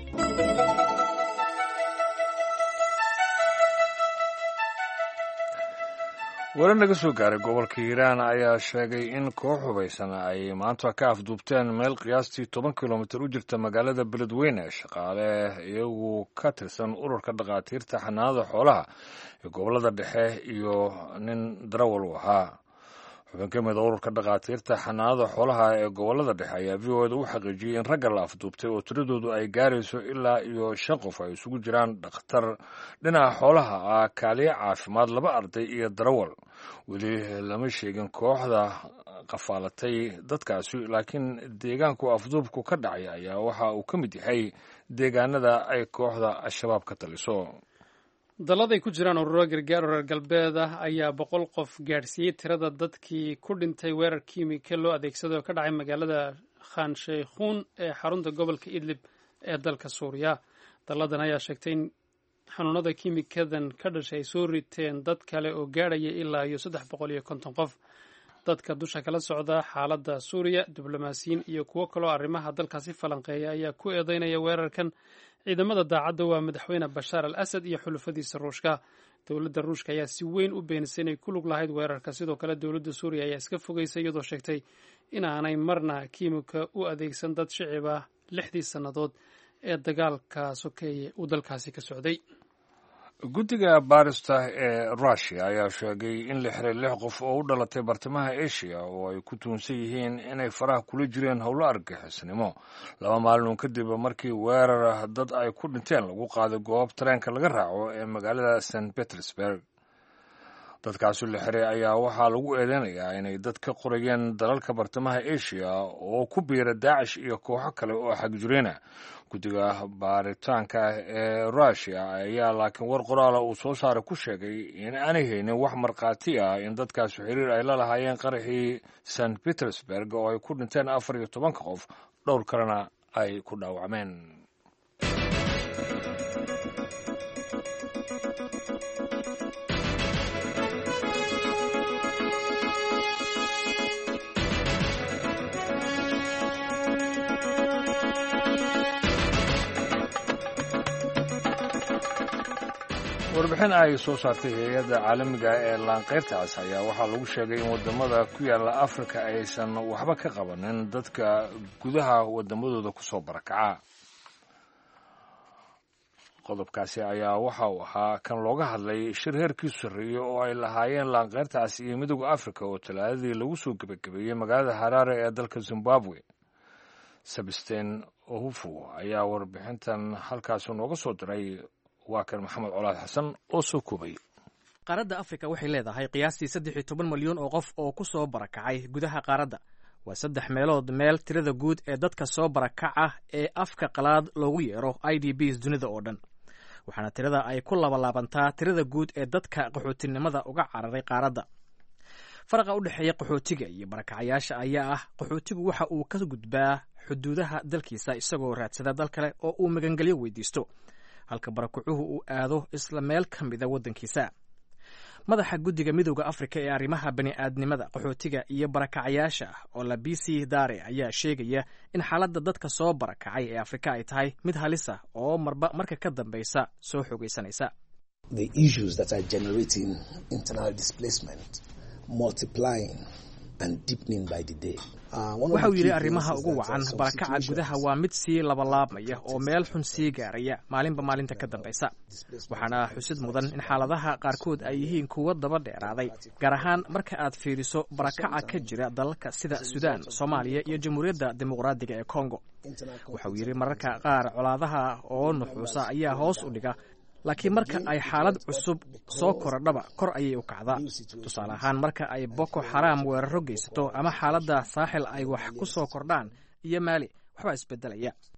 Speaker 1: weli naga soo gaaray gobolka hiiraan ayaa sheegay in koox hubaysan ay maanta ka afduubteen meel qiyaastii 10 kilomitir u jirta magaalada beledweyne shaqaale iyagu ka tirsan ururka dhakhaatiirta xanaanada xoolaha ee gobolada dhexe iyo nin darawal u ahaa xubin ka mida ururka dhakhaatiirta xanaanada xoolaha ee gobolada dhexe ayaa v o da u xaqiijiyey in ragga la afduubtay oo tiradoodu ay gaarayso ilaa iyo 5 qof ay isugu jiraan dhakhtar dhinaca xoolaha ah kaaliye caafimaad 2 arday iyo darawal weli lama sheegin kooxda qafaalatay dadkaasi laakiin deegaanku afduubku ka dhacay ayaa waxa uu ka mid yahay deegaanada ay kooxda al-shabaab ka taliso
Speaker 2: dalladay ku jiraan ururo gargaar reer galbeed ah ayaa 100 qof gaadhsiiyey tirada dadkii ku dhintay weerar kiimika loo adeegsado oo ka dhacay magaalada khan sheikhuun ee xarunta gobolka idlib ee dalka suuriya dalladan ayaa sheegtay in xanuunada kiimikadan ka dhashay ay soo riteen dad kale oo gaadhaya ilaa iyo 350 qof dadka dusha kala socda xaaladda suuriya diblomaasiyiin iyo kuwo kaloo arrimaha dalkaasi falanqeeya ayaa ku eedeynaya weerarkan ciidamada daacadda waa madaxweyne bashaar al asad iyo xulufadiisa ruushka dowladda ruushka ayaa si weyn u beenisay inay ku lug lahayd weerarka sidoo kale dowladda suuriya ayaa iska fogeysay iyadoo sheegtay inaanay marna kiimika u adeegsan dad shicib ah 6 sannadood ee dagaalka sokeeye uu dalkaasi ka socday
Speaker 1: guddiga baarista ee rushia ayaa sheegay in la xiray 6 qof oo u dhalatay bartamaha asia oo ay ku tuunsan yihiin inay faraha kula jireen howlo argixisnimo 2 maalin kadib markii weerar dad ay ku dhinteen lagu qaaday goob tareenka laga raaco ee magaalada St Petersburg dadkaasi la xiray ayaa waxaa lagu eedeynayaa inay dad ka qorayeen dalalka bartamaha asia oo ku biira daacish iyo kooxo kale oo xagjirina guddiga baaritaanka ee rushia ayaa laakiin war qoraala uu soo saaray ku sheegay in aanay haynin wax markhaati ah in dadkaasi xiriir ay la lahaayeen qaraxii St Petersburg oo ay ku dhinteen 14 qof dhowr kalena ay ku dhaawacmeen warbixin ay soo saartay hay-adda caalamiga ee laanqeyrtaas ayaa waxaa lagu sheegay in wadamada ku yaala afrika aysan waxba ka qabanin dadka gudaha wadamadooda kusoo barakaca qodobkaasi ayaa waxa uu ahaa kan looga hadlay shir heerkiisu sarreeyo oo ay lahaayeen laanqeyrtaas iyo midowda afrika oo talaadadii lagu soo gebagabeeyey magaalada haraare ee dalka zimbabwe sabisten ohufu ayaa warbixintan halkaasi nooga soo diray waa kan maxamed colaad xasan oo soo koobay
Speaker 21: qaaradda afrika waxay leedahay qiyaastii 13 milyan oo qof oo ku soo barakacay gudaha qaaradda waa 3 meelood meel tirada guud ee dadka soo barakaca ee afka qalaad loogu yeero IDPs dunida oo dhan waxaana tirada ay ku labalaabantaa tirada guud ee dadka qaxootinimada uga cararay qaaradda faraqa u dhexeeya qaxootiga iyo barakacayaasha ayaa ah qaxootigu waxa uu ka gudbaa xuduudaha dalkiisa isagoo raadsada dal kale oo uu magangelyo weydiisto halka barakucuhu uu aado isla meel ka mida waddankiisa madaxa guddiga midowda afrika ee arrimaha bani'aadnimada qaxootiga iyo barakacayaasha oo la BC Dare ayaa sheegaya in xaaladda dadka soo barakacay ee Afrika ay tahay mid halis ah oo marka ka dambaysa soo xogeysanaysa
Speaker 22: the issues that are generating internal displacement multiplying and deepening by the day
Speaker 21: waxa uu yidhi arrimaha ugu wacan barakaca gudaha waa mid sii labalaabmaya oo meel xun sii gaaraya maalinba maalinta ka dambaysa waxaana xusid mudan in xaaladaha qaarkood ay yihiin kuwo daba dheeraaday gaar ahaan marka aad fiiriso barakaca ka jira dalalka sida Suudaan, Soomaaliya iyo Jamhuuriyadda Dimuqraadiga ee Kongo waxa uu yidhi mararka qaar colaadaha oo nuxuusa ayaa hoos u dhiga laakiin marka ay xaalad cusub soo korodhaba kor ayay u kacdaa tusaale ahaan marka ay Boko Haram weeraro geysato ama xaaladda saaxil ay wax ku soo kordhaan iyo Mali waxba isbedelaya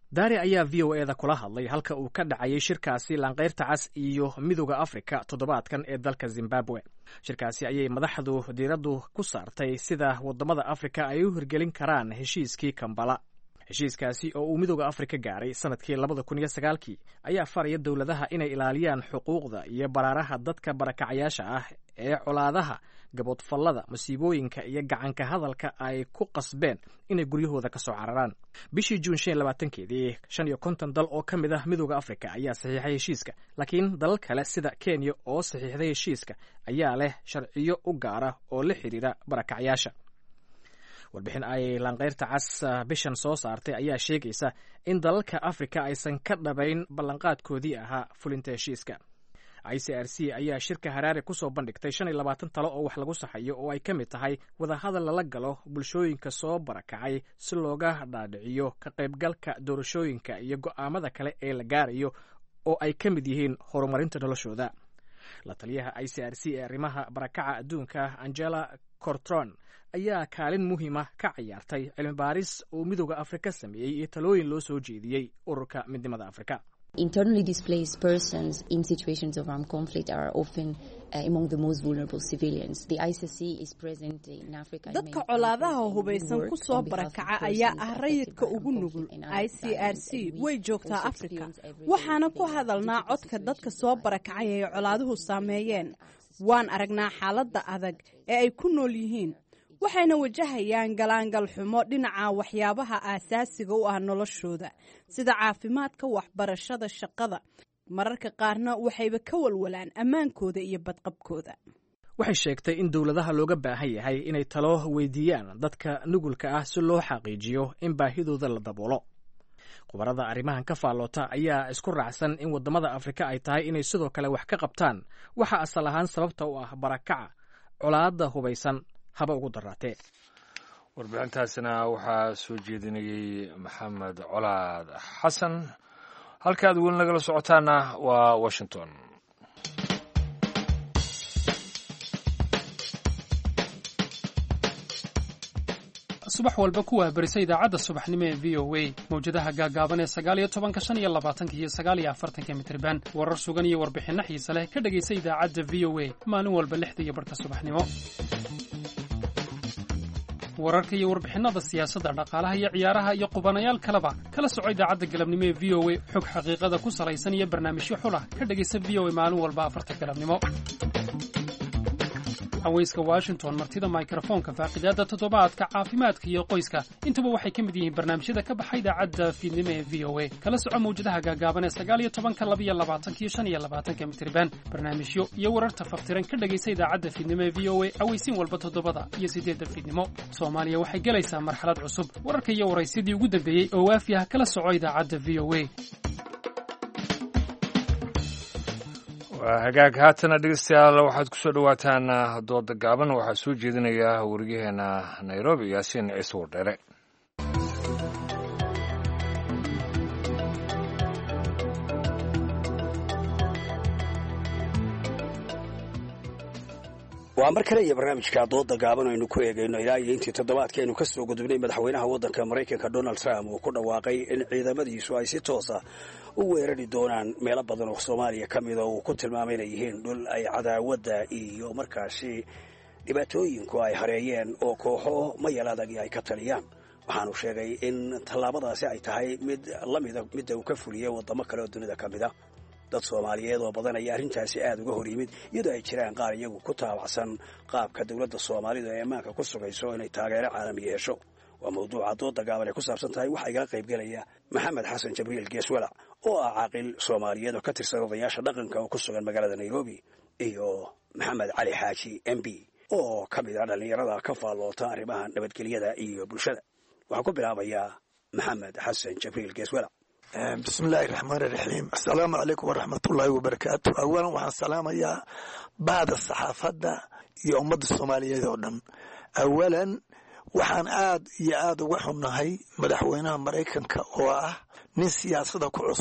Speaker 21: daari ayaa v o eda kula hadlay halka uu ka dhacayay shirkaasi laanqayrta cas iyo midowda afrika toddobaadkan ee dalka zimbabwe. shirkaasi ayay madaxdu diiraddu ku saartay sida waddamada afrika ay u hirgelin karaan heshiiskii kambala. heshiiskaasi oo uu midowda afrika gaaray sanadkii 2009 ayaa faraya dowladaha inay ilaaliyaan xuquuqda iyo baraaraha dadka barakacayaasha ah ee colaadaha, gaboodfallada, masiibooyinka iyo gacanka hadalka ay ku qasbeen inay guryahooda ka soo cararaan. bishii juun 25 55 dal oo ka mid ah midowda afrika ayaa saxiixay heshiiska, laakiin dalal kale sida Kenya oo saxiixday heshiiska ayaa leh sharciyo u gaara oo la xiriira barakacayaasha. warbixin ay laanqayrta cas bishan soo saartay ayaa sheegaysa in dalalka afrika aysan ka dhabayn ballanqaadkoodii ahaa fulinta heshiiska. ICRC ayaa shirka Harare ku soo bandhigtay 25 talo oo wax lagu saxayo oo ay ka mid tahay wadahadal lala galo bulshooyinka soo barakacay si looga dhaadhiciyo ka qaybgalka doorashooyinka iyo go'aamada kale ee la gaarayo oo ay ka mid yihiin horumarinta noloshooda. la taliyaha ICRC ee arrimaha barakaca adduunka Angela Cortron ayaa kaalin muhiima ka ciyaartay cilmi baaris uu midowda afrika sameeyey iyo talooyin loo soo jeediyey ururka midnimada afrika.
Speaker 3: Internally displaced persons in situations of armed conflict are often among the most vulnerable civilians. The ICC is present in Africa.
Speaker 16: Dadka colaadaha hubaysan ku soo barakaca ayaa ah rayidka ugu nugul. ICRC way joogtaa Afrika. waxaana ku hadalnaa codka dadka soo barakacay ee colaaduhu saameeyeen. waan aragnaa xaaladda adag ee ay ku nool yihiin. waxayna wajahayaan galaangal xumo dhinaca waxyaabaha aasaasiga u ah noloshooda sida caafimaadka, waxbarashada, shaqada. mararka qaarna waxayba ka walwalaan ammaankooda iyo badqabkooda.
Speaker 21: waxay sheegtay in dowladaha looga baahan yahay inay talo weydiiyaan dadka nugulka ah si loo xaqiijiyo in baahidooda la daboolo. khubarada arrimahan ka faalloota ayaa isku raacsan in waddamada afrika ay tahay inay sidoo kale wax ka qabtaan waxa asal ahaan sababta u ah barakaca, colaadda hubaysan haba ugu daraatee.
Speaker 1: warbixintaasina waxaa soo jeedinayey maxamed colaad xasan. halkaad weli nagala socotaana waa Washington.
Speaker 2: subax walba ku waabarisa idaacadda subaxnimo ee v o a mawjadaha gaagaaban ee 19, 25 iyo 49 mitirban. warar sugan iyo warbixinno xiise leh ka dhegaysa idaacadda v o a maalin walba 6:00 subaxnimo. wararka iyo warbixinada siyaasadda, dhaqaalaha iyo ciyaaraha iyo qubanayaal kaleba kala soco idaacadda galabnimo ee v o a. xog xaqiiqada ku salaysan iyo barnaamijyo xulah ka dhegaysa v o a maalin walba 4 galabnimo. haweyska Washington, martida mikrofoonka, faaqidaada toddobaadka, caafimaadka iyo qoyska, intuba waxay ka mid yihiin barnaamijyada ka baxay idaacadda fiidnimo ee v o a. kala soco mawjadaha gaagaaban ee 19, 22 iyo 25 mitirban. barnaamijyo iyo wararta faftiran ka dhegaysa idaacadda fiidnimo ee v o a aweysiin walba 7 iyo 8 fiidnimo. Soomaaliya waxay galaysaa marxalad cusub. wararka iyo waraysidii ugu dambeeyey oo waafi ah kala soco idaacadda v o a.
Speaker 1: waa hagaag. haatana dhegeystayaal waxaad ku soo dhowaataan dooda gaaban. waxaa soo jeedinaya wariyaheena Nairobi Yaasiin Ciise Wardheere.
Speaker 4: waa mar kale iyo barnaamijka dooda gaaban aynu ku eegayno ilaa iyo intii toddobaadkeenu ka soo gudubnay madaxweynaha waddanka Maraykanka Donald Trump uu ku dhawaaqay in ciidamadiisu ay si toos ah u weerari doonaan meelo badan oo Soomaaliya ka mid ah oo ku tilmaamay inay yihiin dhul ay cadaawadda iyo markaasi dhibaatooyinku ay hareeyeen oo kooxo mayal adag ay ka taliyaan. waxaanu sheegay in tallaabadaasi ay tahay mid la mid ah midda uu ka fuliyay waddamo kale oo dunida ka mid ah. dad Soomaaliyeed oo badan ayaa arrintaasi aad uga hor yimid iyadoo ay jiraan qaar iyagu ku taabacsan qaabka dowladda Soomaalida ee ammaanka ku sugayso inay taageero caalami yeesho. waa mawduuca dooda gaaban ee ku saabsan tahay. waxaa igala qayb gelaya Maxamed Xasan Jibriil Geeswalac oo ah caaqil Soomaaliyeed oo ka tirsan odayaasha dhaqanka oo ku sugan magaalada Nairobi, iyo Maxamed Cali Xaaji MB oo ka mid ah dhalinyarada ka faalloota arrimaha nabadgelyada iyo bulshada. waxaan ku bilaabayaa Maxamed Xasan Jibriil Geeswalac.
Speaker 23: بسم الله الرحمن الرحيم. السلام عليكم ورحمة الله وبركاته. أولا وحن سلام يا بعد الصحافة يا أمد الصومالية دون. أولا وحن يا وحن هاي مدحوينها مريكان كأواه من سياسة كعصب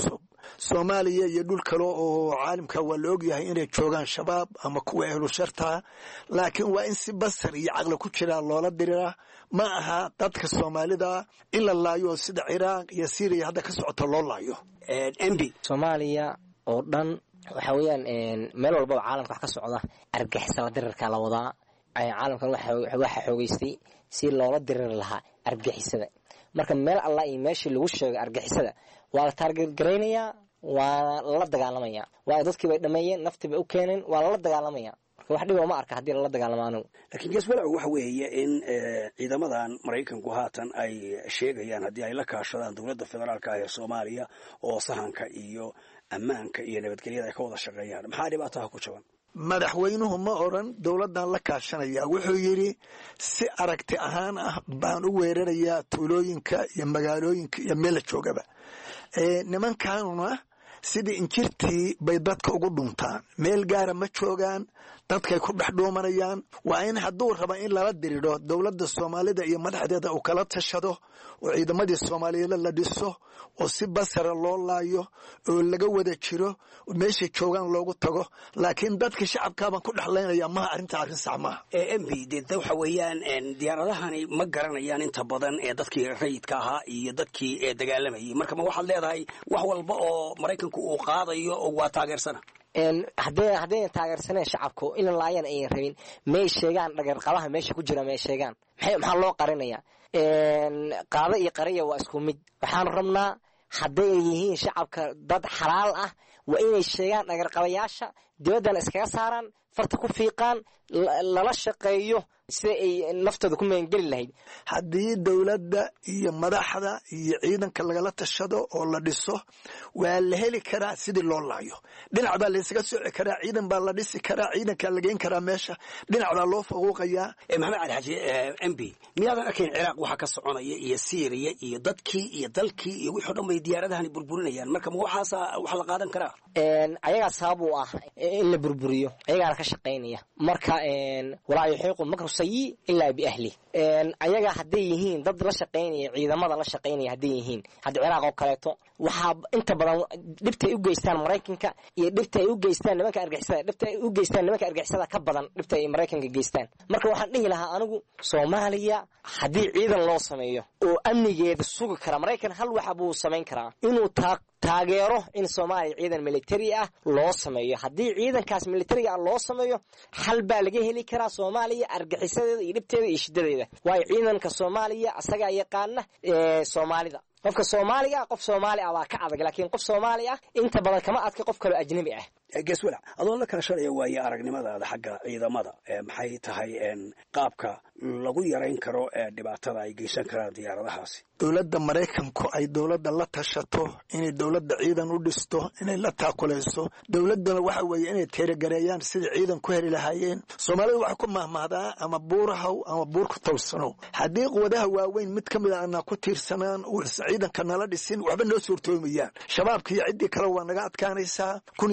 Speaker 23: soomaaliya iyo dhul kale oo caalamka waa la ogyahay inay joogaan shabaab ama kuwa ehlu shartaa laakiin waa in si basar iyo caqli ku jiraa loola diriraa ma aha dadka soomaalida in la laayo sida ciraaq iyo syria hadda ka socota loo laayo
Speaker 6: mb soomaaliya oo dhan waxa weeyaan meel walba oo caalamka wax ka socda argixisada dirirka la wadaa caalamkan waxa xoogaystay si loola dirir lahaa argixisada marka meel alla iyo meeshii lagu sheego argixisada waa la target gareynayaa waa la dagaalamaya waa dadkii bay dhameeyeen naftii bay u keeneen waa la dagaalamaya marka wax dhibo ma arka haddii la dagaalamaano
Speaker 4: laakiin geeswalacu waxa weeye in ciidamadan maraykanku haatan ay sheegayaan haddii ay la kaashadaan dowladda federaalka ah ee soomaaliya oo sahanka iyo ammaanka iyo nabadgelyada ay ka wada shaqeeyaan maxaa dhibaataha ku jaban
Speaker 23: madaxweynuhu ma oran dowladdan la kaashanaya wuxuu yidhi si aragti ahaan ah baan u weerarayaa tuulooyinka iyo magaalooyinka iyo meella joogaba nimankanuna sidii injirtii bay dadka ugu dhuntaan meel gaara ma joogaan dadkay ku dhex dhuumanayaan waa in hadduu raba in lala diridho dowladda soomaalida iyo madaxdeeda uu kala tashado oo ciidamadii soomaaliyeed la dhiso oo si basara loo laayo oo laga wada jiro meeshay joogaan loogu tago laakiin dadka shacabkaabaan ku dhexlaynaya maha arrinta arrin sax maaha
Speaker 4: mb de waxa weeyaan diyaaradahani ma garanayaan inta badan ee dadkii rayidka ahaa iyo dadkii dagaalamayay marka ma waxaad leedahay wax walba oo maraykanku uu qaadayo waa taageersana
Speaker 6: haddayna taageersaneen shacabku in laayaan ayan rabin may sheegaan dhagarqabaha meesha ku jira may sheegaan maxaa loo qarinaya qaado iyo qariya waa isku mid waxaanu rabnaa hadday ay yihiin shacabka dad xalaal ah waa inay sheegaan dhagarqabayaasha dibaddana iskaga saaraan farta ku fiiqaan lala shaqeeyo sida ay naftooda ku meengeli lahayd
Speaker 23: haddii dowladda iyo madaxda iyo ciidanka lagala tashado oo la dhiso waa la heli karaa sidii loo laayo dhinac baa laysaga soci karaa ciidan baa la dhisi karaa ciidankaa la geyn karaa meesha dhinac baa loo faquuqayaa
Speaker 4: maxamed cali xaaji mb miyaadan arkayn ciraaq waxa ka soconaya iyo syriya iyo dadkii iyo dalkii iyo wixii o dhan bay diyaaradahani burburinayaan marka ma waxaasa wax la qaadan karaa
Speaker 6: ayagaa sabab u ah in la burburiyo ayagaana ka shaqaynaya marka walaa yuxiiqu makru sayi ilaa biahli ayaga hadday yihiin dad la shaqaynaya ciidamada la shaqaynaya hadday yihiin hadda ciraaq oo kaleeto waxaa inta badan dhibta ay u geystaan maraykanka iyo dhibta ay u geystaan nimanka argixisada ka badan dhibta ay maraykanka geystaan marka waxaan dhihi lahaa anigu soomaaliya haddii ciidan loo sameeyo oo amnigeeda sugi kara maraykan hal waxa buu samayn karaa inuu taageero in soomaaliya ciidan militari ah loo sameeyo haddii ciidankaas militariga ah loo sameeyo xal baa laga heli karaa soomaaliya argixisadeeda iyo dhibteeda iyo shidadeeda waayo ciidanka soomaaliya asagaa yaqaana soomaalida qofka soomaaliga ah qof soomaali ah baa ka adag laakiin qof soomaali ah inta badan kama adka qof kaloo ajnabi ah
Speaker 4: geeswalac adoo la kaashanaya waaye aragnimadaada xagga ciidamada maxay tahay qaabka lagu yarayn karo dhibaatada ay geysan karaan diyaaradahaasi
Speaker 23: dowladda maraykanku ay dowladda la tashato inay dowladda ciidan u dhisto inay la taakulayso dowladdana waxa weeye inay teeragareeyaan sidai ciidan ku heli lahaayeen soomaalida waxay ku mahmahdaa ama buurahaw ama buur ku tawsanow haddii quwadaha waaweyn mid ka mid a aanaa ku tiirsanaan uusa ciidanka nala dhisin waxba noo suurtoomayaan shabaabka iyo ciddii kale waa naga adkaanaysaa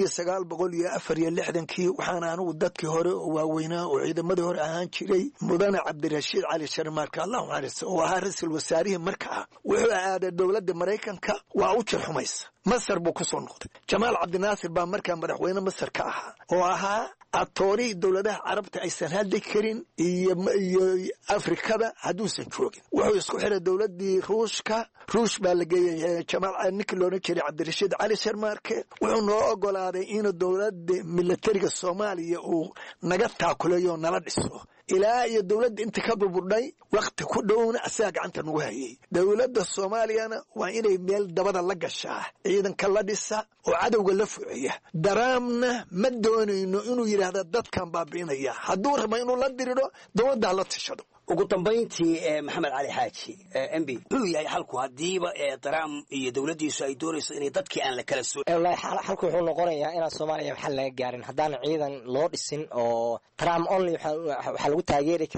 Speaker 23: kii waxaana anigu dadkii hore oo waaweynaa oo ciidamadii hore ahaan jiray mudane cabdirashiid cali sharmaarka allahu naxariisto oo ahaa ra-iisul wasaarihii marka ah wuxuu aaday dowladda maraykanka waa u jir xumaysa masar buu ku soo noqday jamaal cabdinaasir baa markaa madaxweyne masar ka ahaa oo ahaa atoorihii dowladaha carabta aysan hadli karin iyo afrikada hadduusan joogin wuxuu isku xiray dowladdii ruush baa la geeyay jamaal ninkii loodhan jiray cabdirashiid cali sharmaarke wuxuu noo ogolaaday inuu dowladda militariga soomaaliya uu naga taakulayo nala dhiso ilaa iyo dowladda inta ka burburdhay wakti ku dhowna asagaa gacanta nagu hayay dowladda soomaaliyana waa inay meel dabada la gashaa ciidanka la dhisa oo cadowga la fuciya daraamna ma doonayno inuu yidhaahda dadkan baabi'inaya hadduu raba inuu la diridho dowladda hala tashado
Speaker 4: ugu dambayntii maxamed cali xaaji mb muxuu yahay xalku haddiiba daraam iyo dowladdiisu ay doonayso inay dadkii aan la kala soo
Speaker 6: wallahi xalku wuxuu noqonayaa inaan soomaaliya xal laga gaarin haddaan ciidan loo dhisin oo tram only waxaa lagu taageeri karaa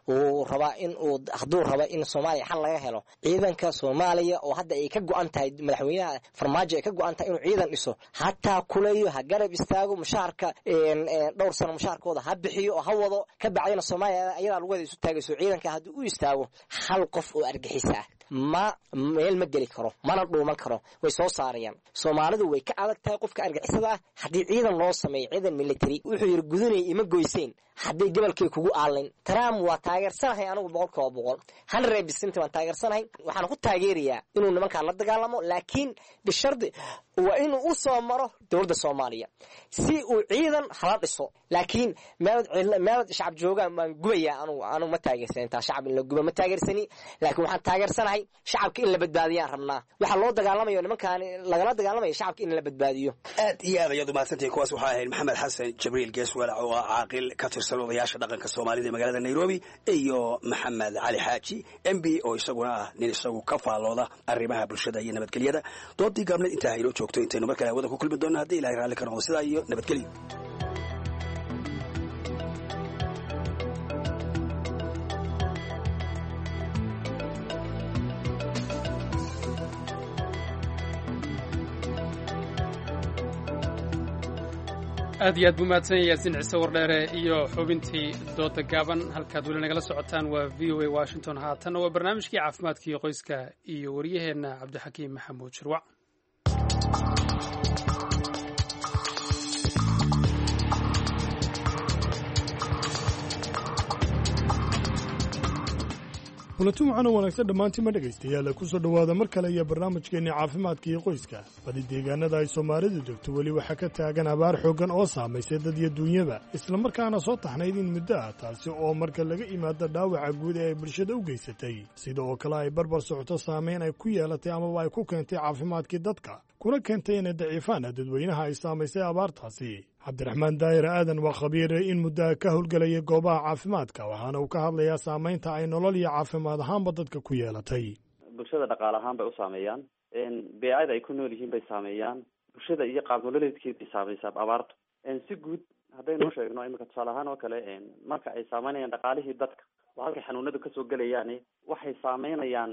Speaker 6: uu rabaa in uu hadduu rabo in Soomaaliya xal laga helo ciidanka Soomaaliya oo hadda ay ka go'an tahay madaxweynaha Farmaajo ay ka go'an tahay inuu ciidan dhiso hatta kuleeyo ha garab istaago mushaarka dhowr sano mushaarkooda ha bixiyo oo ha wado ka bacdina Soomaaliya ayadaa lagu wada isu taagayso ciidanka haddii uu istaago hal qof oo argixisa ma meel ma geli karo mana dhuuman karo way soo saarayaan Soomaalidu way ka adag tahay qofka argixisada haddii ciidan loo sameeyo ciidan military wuxuu yiri gudunay ima goyseen haddii gobolkay kugu aalin Trump waa taageersanahay anigu 100% 100% waan taageersanahay waxaan ku taageerayaa inuu nimanka la dagaalamo laakiin bishardi waa inuu u soo maro dowladda Soomaaliya si uu ciidan hala dhiso laakiin meel shacab jooga ma gubaya anu ma taageersan inta shacab in la guba ma taageersani laakiin waxaan taageersanahay shacabka in la badbaadiyo rabnaa waxa loo dagaalamayo nimankan lagala dagaalamayo shacabka in la badbaadiyo
Speaker 4: aad iyo aad ayadu maasantay kuwaas waxa ahayd Maxamed Xasan Jibriil Geeswalac oo caaqil ka tirsan odayaasha dhaqanka Soomaalida ee magaalada Nairobi iyo Maxamed Cali Xaaji MB oo isaguna ah nin isagu ka faalooda arrimaha bulshada iyo nabadgelyada doodii gaabnad inta ay joogto intaynu markale wada ku kulmi doonaa haddii Ilaahay raalli ka noqdo sidaa iyo nabadgelyo
Speaker 2: aad iyo aad buu mahadsan yahay Yaasin Ciise Wardheere iyo xubintii dooda gaaban halkaad weli nagala socotaan waa VOA Washington haatan waa barnaamijkii caafimaadka iyo qoyska iyo wariyaheenna Cabdixakiim Maxamuud Shirwac
Speaker 12: kulanti waxaana wanaagsan dhammaantiin ma dhegaystayaal ku soo dhowaada mar kale iyo barnaamijkeenni caafimaadka iyo qoyska badi deegaanada ay Soomaalidu degto weli waxaa ka taagan abaar xooggan oo saamaysay dad iyo duunyaba isla markaana soo taxnayd in muddo ah taasi oo marka laga imaado dhaawaca guud ee ay bulshada u geysatay sida oo kale ay barbar socoto saameyn ay ku yeelatay amaba ay ku keentay caafimaadkii dadka kuna keentay inay daciifaan dadweynaha ay saamaysay abaartaasi cabdiraxmaan daayir aadan waa khabiir in muddo ka howlgelaya goobaha caafimaadka waxaana uu ka hadlayaa saamaynta ay nolol iyo caafimaad ahaanba dadka ku yeelatay
Speaker 7: bulshada dhaqaale ahaan bay u saameeyaan beecada ay ku nool yihiin bay saameeyaan bulshada iyo qaab nololeedkeed bay saamaysaa abaartu si guud haddaynu sheegno imika tusaale ahaan oo kale marka ay saameynayaan dhaqaalihii dadka oo halkay xanuunadu kasoo gelayaan waxay saameynayaan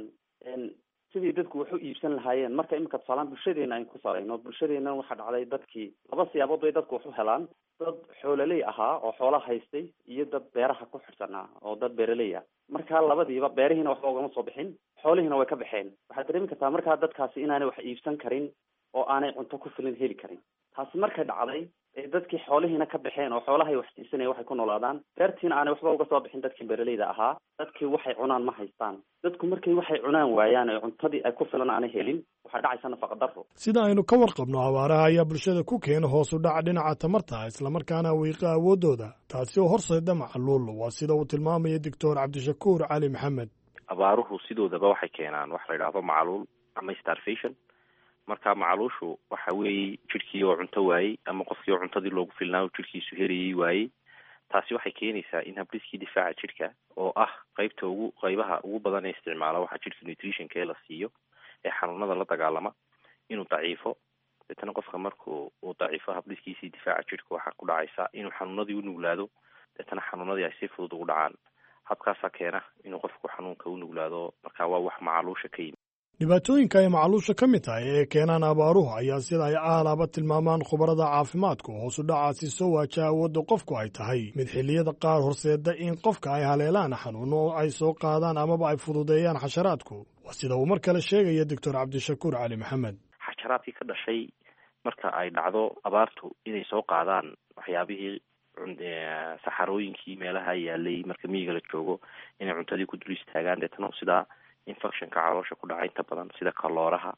Speaker 7: sidii dadku wax u iibsan lahaayeen marka imika tusaalaan bulshadeena aynu ku salayno bulshadeena waxaa dhacday dadkii laba siyaabood bay dadku wax u helaan dad xoololey ahaa oo xoola haystay iyo dad beeraha ku xidhsanaa oo dad beeraley ah markaa labadiiba beerihiina waxba ugama soo bixin xoolihiina way ka baxeen waxaad dareemi kartaa markaa dadkaasi inaanay wax iibsan karin oo aanay cunto ku filan heli karin taasi markay dhacday dadkii xoolihiina ka baxeen oo xoolahay wax siisanaya waxay ku noolaadaan beertiina aanay waxba uga soo bixin dadkii beeraleyda ahaa dadkii waxay cunaan ma haystaan dadku markay waxay cunaan waayaan ee cuntadii ay ku filan aanay helin waxaa dhacaysa nafaqa darro
Speaker 12: sida aynu ka warqabno abaaraha ayaa bulshada ku keena hoos u dhaca dhinaca tamarta islamarkaana wiiqa awooddooda taasi oo horseeda macaluul waa sida uu tilmaamaya doctor cabdishakuur cali maxamed
Speaker 8: abaaruhu sidoodaba waxay keenaan wax la yidhaahdo macaluul ama starvation marka macaluushu waxa weeye jidhkii oo cunto waayey ama qofkii oo cuntadii loogu filnaa jidhkiisu herayey waayey taasi waxay keenaysaa in habdhiskii difaaca jidhka oo ah qaybaha ugu badan ee isticmaala waxaa jidhka nutritionka ee la siiyo ee xanuunada la dagaalama inuu daciifo deetana qofka marku uu daciifo habdhiskiisii difaaca jidhka waxaa ku dhacaysa inuu xanuunadii u nuglaado deetana xanuunadii ay si fudud ugu dhacaan habkaasaa keena inuu qofku xanuunka u nuglaado marka waa wax macaluusha ka yimi
Speaker 12: dhibaatooyinka ay macaluusha ka mid tahay ee keenaan abaaruhu ayaa sida ay aalaaba tilmaamaan khubarada caafimaadku hoosu dhacaasi soo waajaha awoodda qofku ay tahay mid xilliyada qaar horseeda in qofka ay haleelaan xanuuno oo ay soo qaadaan amaba ay fududeeyaan xasharaadku waa sida uu mar kale sheegaya doctor cabdishakuur cali maxamed
Speaker 8: xasharaadkii ka dhashay marka ay dhacdo abaartu inay soo qaadaan waxyaabihii saxarooyinkii meelaha yaalay marka miyiga la joogo inay cuntadii ku dul istaagaan deetana sidaa infectionka caloosha ku dhaca inta badan sida kalooraha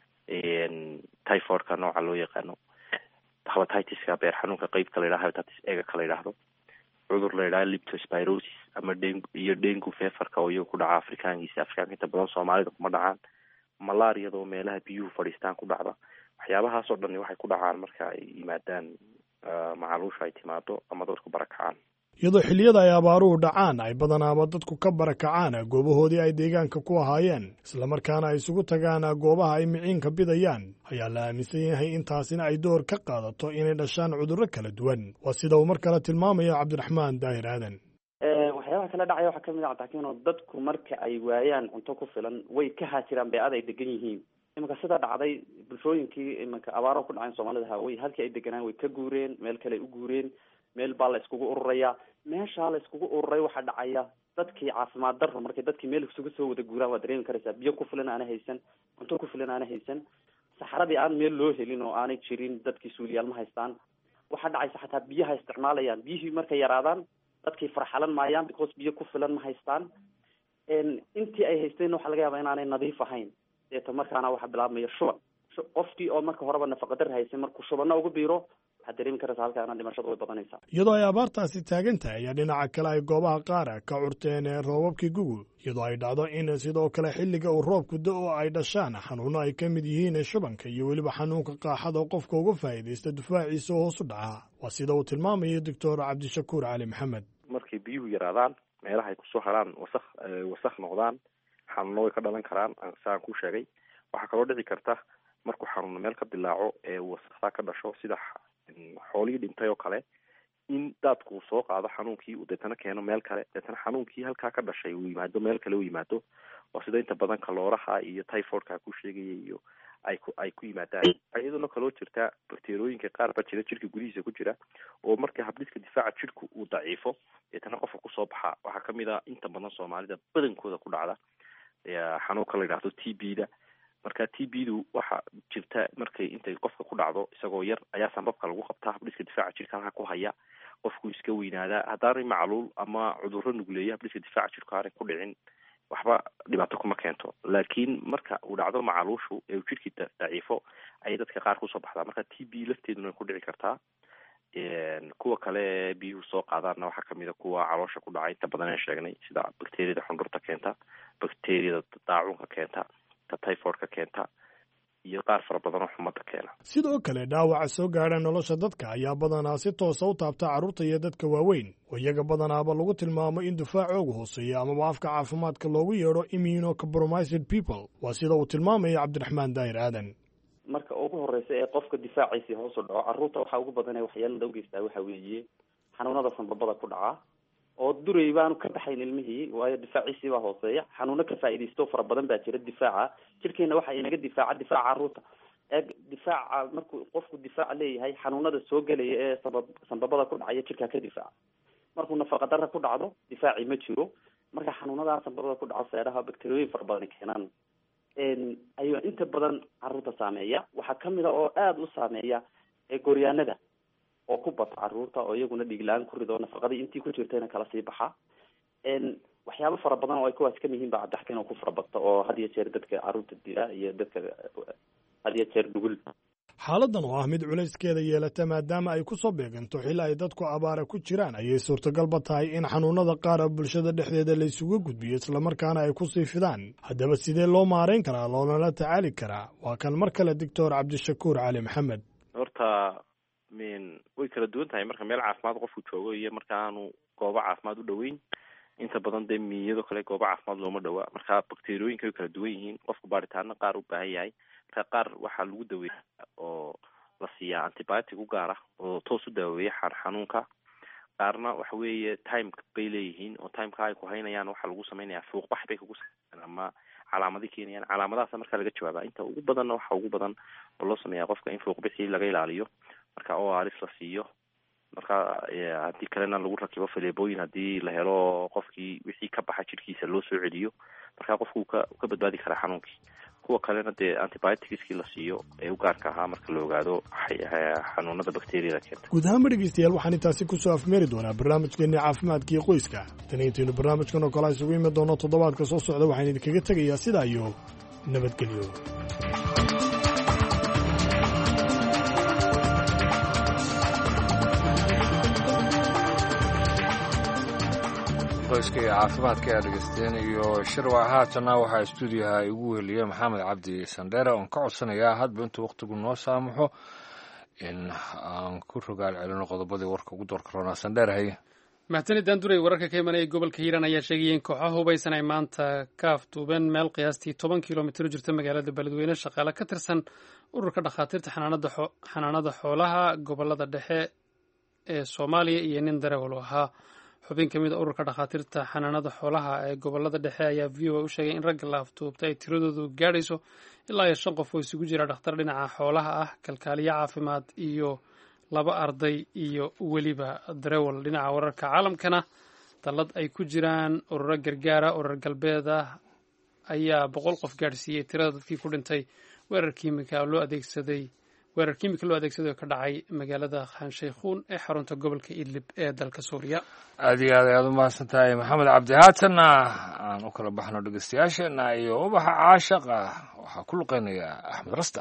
Speaker 8: typhoidka nooca loo yaqaano hepatitiska beer xanuunka qeybka la yidhahdo hepatitis ega la yidhaahdo cudur la yidhahdo leptospirosis ama iyo dengu feverka oo iyaga ku dhaca afrikaanka inta badan soomaalida kuma dhacaan malaariyada oo meelaha biyuhu fadhiistaan ku dhacda waxyaabahaas oo dhan waxay ku dhacaan marka ay yimaadaan macaluusha ay timaado ama dadku barakacaan
Speaker 12: iyadoo xilliyada ay abaaruhu dhacaan ay badanaaba dadku ka barakacaan goobahoodii ay deegaanka ku ahaayeen islamarkaana ay isugu tagaan goobaha ay miciinka bidayaan ayaa la aaminsan yahay intaasina ay door ka qaadato inay dhashaan cudurro kala duwan waa sida uu mar kale tilmaamaya cabdiraxmaan daahir aadan
Speaker 7: waxyaabaha kala dhacaya waxaa kamid ah cabdixakiin oo dadku marka ay waayaan cunto ku filan way ka haajiraan beecada ay degan yihiin. iminka sida dhacday bulshooyinkii iminka abaaro ku dhacayn soomaalida hawey halkii ay deganaan way ka guureen, meel kale u guureen, meel baa la iskugu ururaya. meeshaa la iskugu ururay waxaa dhacaya dadkii caafimaad darro markay dadkii meel isugu soo wada guuraan waa dareemi karaysaa. biyo ku filan aana haysan, cunto ku filan aana haysan, saxaradii aan meel loo helin oo aanay jirin, dadkii suuliyaal ma haystaan. waxaa dhacaysa xataa biyaha isticmaalayaan, biyihii markay yaraadaan dadkii farxalan maayaan because biyo ku filan ma haystaan. intii ay haysteen waxaa laga yaabaa inaanay nadiif ahayn. deeta markaana waxaa bilaabmaya shuban. qofkii oo marka horeba nafaqadar haysay markuu shubana ugu biiro waxaad dareemi karaysaa halkaana dhimashadu way badanaysaa.
Speaker 12: iyadoo ay abaartaasi taagan tahay ayaa dhinaca kale ay goobaha qaara ka curteen roobabkii gugu, iyadoo ay dhacdo in sidoo kale xilliga uu roobku da-o ay dhashaan xanuuno ay ka mid yihiin shubanka iyo weliba xanuunka qaaxada oo qofka uga faa'iidaysta difaaciisa oo hoos u dhaca. waa sida uu tilmaamayo doctor cabdishakuur cali maxamed.
Speaker 8: markay biyuhu yaraadaan, meelaha ay kusoo haraan wasakh noqdaan, xanuuno way ka dhalan karaan. saan kuu sheegay, waxaa kaloo dhici karta markuu xanuuno meel ka dilaaco ee wasakdaa ka dhasho, sida xoolihii dhintay oo kale, in daadku soo qaado xanuunkii uu deetana keeno meel kale, deetana xanuunkii halkaa ka dhashay uu yimaado meel kale u yimaado. oo sida inta badan kalooraha iyo typhoidka ku sheegaya iyo ay ku yimaadaan. iyaduna kaloo jirta bakteerooyinka qaar baa jira jirka gudihiisa ku jira oo marka habdhiska difaaca jirku uu daciifo deetana qofka kusoo baxa. waxaa kamid a inta badan soomaalida badankooda ku dhacda xanuunka la yidhaahdo TB-da. marka TB-du waxa jirta markay intay qofka ku dhacdo isagoo yar ayaa sanbabka lagu qabtaa, habdhiska difaaca jirka halka ku haya, qofku iska weynaadaa. haddaanay macluul ama cudurro nugleeya habdhiska difaaca jirka aanay ku dhicin waxba dhibaato kuma keento. laakiin marka uu dhacdo macaluushu ee uu jirkii daciifo ayay dadka qaar kusoo baxdaa. marka TB lafteeduna ku dhici kartaa. kuwa kale biyuhu soo qaadaanna waxaa kamid a kuwa caloosha ku dhacay inta badan aan sheegnay, sida bakteeriyada xundhurta keenta, bakteeriyada daacuunka keenta, ta typhoidka keenta iyo qaar fara badan oo xumada keena.
Speaker 12: sidoo kale dhaawaca soo gaadha nolosha dadka ayaa badanaa si toosa u taabta carruurta iyo dadka waaweyn, oo iyaga badanaaba lagu tilmaamo in difaacooga hooseeya amaba afka caafimaadka loogu yeedho immunocompromised people. waa sida uu tilmaamaya cabdiraxmaan daahir aadan.
Speaker 7: marka ugu horeysa ee qofka difaaciisii hoos u dhaco, carruurta waxaa ugu badan ee waxyeelada ugeystaa waxa weeye xanuunada sanbabada ku dhaca oo duray baanu ka baxayn ilmihii, waayo difaaciisii baa hooseeya. xanuuno ka faa'iidaysto fara badan baa jira difaaca jirkeena. waxa inaga difaaca carruurta. difaaca markuu qofku difaaca leeyahay, xanuunada soo gelaya ee sanbabada ku dhacaya jirkaa ka difaaca. markuu nafaqa darra ku dhacdo difaaci ma jiro. marka xanuunadaa sanbabada ku dhaco seedhaha bakteriyooyin fara badan keenaan ayuu inta badan carruurta saameeya. waxaa kamid a oo aada u saameeya gooryaanada oo ku bata carruurta, oo iyaguna dhiig-la-aan ku rido nafaqadii intii ku jirtayna kala sii baxa. waxyaabo fara badan oo ay kuwaas kamid yihiin baa cabdixakiin oo ku fara badta oo had iyo jeer dadka carruurta dila iyo dadka had iyo jeer dhugul.
Speaker 12: xaaladan oo ah mid culayskeeda yeelata maadaama ay ku soo beeganto xilli ay dadku abaara ku jiraan, ayay suurtagalba tahay in xanuunada qaar bulshada dhexdeeda la isugu gudbiyo islamarkaana ay ku sii fidaan. haddaba sidee loo maarayn karaa loolala tacaali karaa? waa kan mar kale doctor cabdishakuur cali maxamed.
Speaker 8: horta way kala duwan tahay marka meel caafimaad qofku joogo iyo marka aanu goobo caafimaad u dhoweyn. inta badan dee miyadoo kale goobo caafimaad looma dhawaa. marka bakteeriyooyinka way kala duwan yihiin. qofku baaritaano qaar u baahan yahay. marka qaar waxaa lagu daweeya oo la siiyaa antibiotic u gaar ah oo toos u daaweeya xanuunka. qaarna waxa weeye time bay leeyihiin oo timeka ay ku haynayaan waxaa lagu samaynayaa fuuqbax bay kugu sameeyaan ama calaamadi keenayaan. calaamadahaasa marka laga jawaabaa. inta ugu badanna waxa ugu badan oo loo sameeyaa qofka in fuuqbixii laga ilaaliyo, marka ORS la siiyo. marka haddii kalena lagu rakibo faleebooyin haddii la helo qofkii wixii ka baxa jirkiisa loo soo celiyo, marka qofku ka badbaadi karaa xanuunkii. kuwa kalena dee antibioticskii la siiyo ee u gaarka ahaa marka la ogaado xanuunada bakteriyada keenta.
Speaker 12: guud ahaanba dhegeystayaal waxaan intaasi kusoo afmeeri doonaa barnaamijkeennii caafimaadkii qoyska. tan intaynu barnaamijkan oo kale isugu imi doono toddobaadka soo socda waxaan idinkaga tegayaa sidaa iyo nabadgelyo.
Speaker 1: qoyska iyo caafimaadka ayaa dhegeysteen iyo shirwa haatana waxaa stuudiyaha igu weliyey maxamed cabdi sandheere oon ka codsanayaa hadba intuu wakhtigu noo saamaxo in aan ku rogaal celino qodobadii warka ugu doorka roonaa. sandheer haye.
Speaker 2: mahadsanidaan duray. wararka ka imanaya gobolka hiiraan ayaa sheegaya in kooxaha hubaysan ay maanta ka afduubeen meel qiyaastii 10 kilomitir u jirta magaalada beledweyne shaqaale ka tirsan ururka dhakhaatiirta xanaanada xoolaha gobolada dhexe ee Soomaaliya iyo nin darawal ahaa. xubin ka mid a ururka dhakhaatiirta xanaanada xoolaha ee gobolada dhexe ayaa v o a u sheegay in ragga la afduubtay ay tiradoodu gaadhayso ilaa iyo 5 qof oo isugu jira dhakhtar dhinaca xoolaha ah, kalkaaliye caafimaad iyo 2 arday iyo weliba darewal. dhinaca wararka caalamkana dallad ay ku jiraan ururo gargaara urar galbeed ah ayaa 100 qof gaadhsiiyey tirada dadkii ku dhintay weerar kiimika loo adeegsaday oo ka dhacay magaalada khan shaykhuun ee xarunta gobolka idlib ee dalka suuriya.
Speaker 1: aad iyo aad ayaad u mahadsan tahay maxamed cabdi. haatanna aan u kala baxno dhegeystayaasheenna iyo ubaxa caashaqa waxaa ku luqeynaya axmed rasta.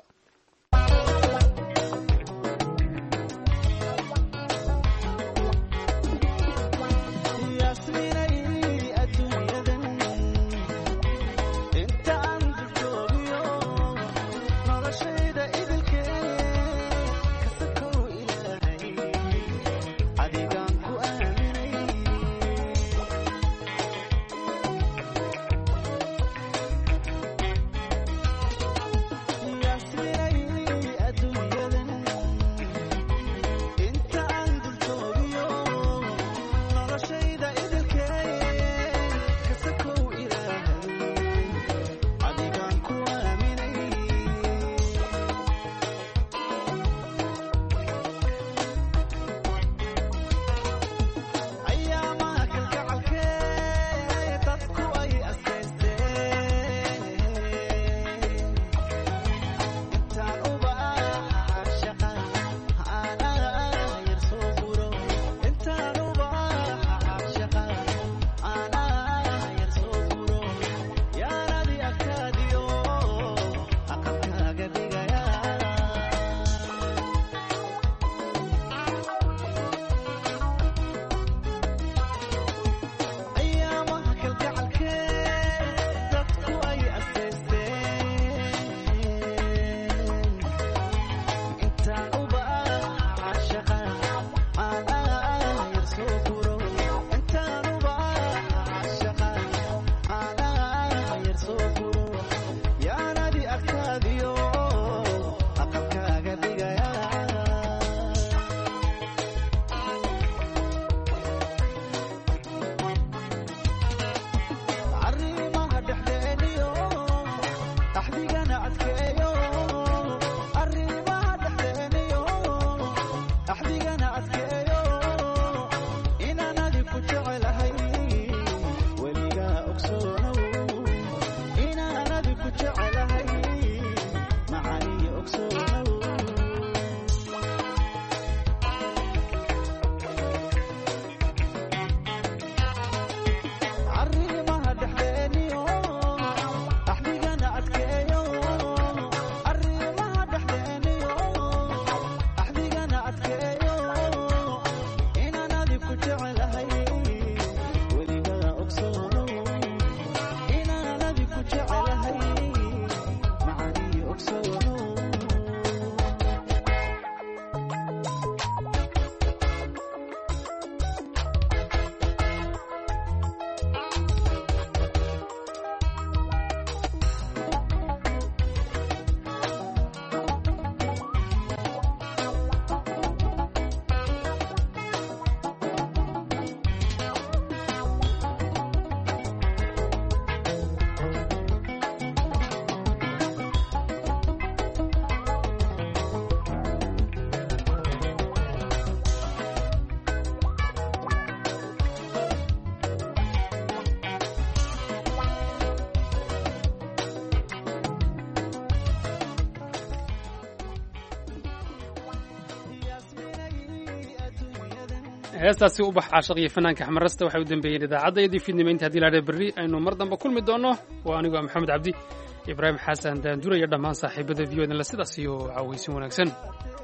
Speaker 2: heestaasi ubax caashaq iyo fanaanka axmed raste waxay u dambeeyeen idaacaddaydii fiidnimo inta haddii laadhee berri aynu mar dambe kulmi doonno. waa anigoo maxamed cabdi, ibraahim xasan daandura iyo dhammaan saaxiibada v o dan la sidaas iyo caawaysin wanaagsan.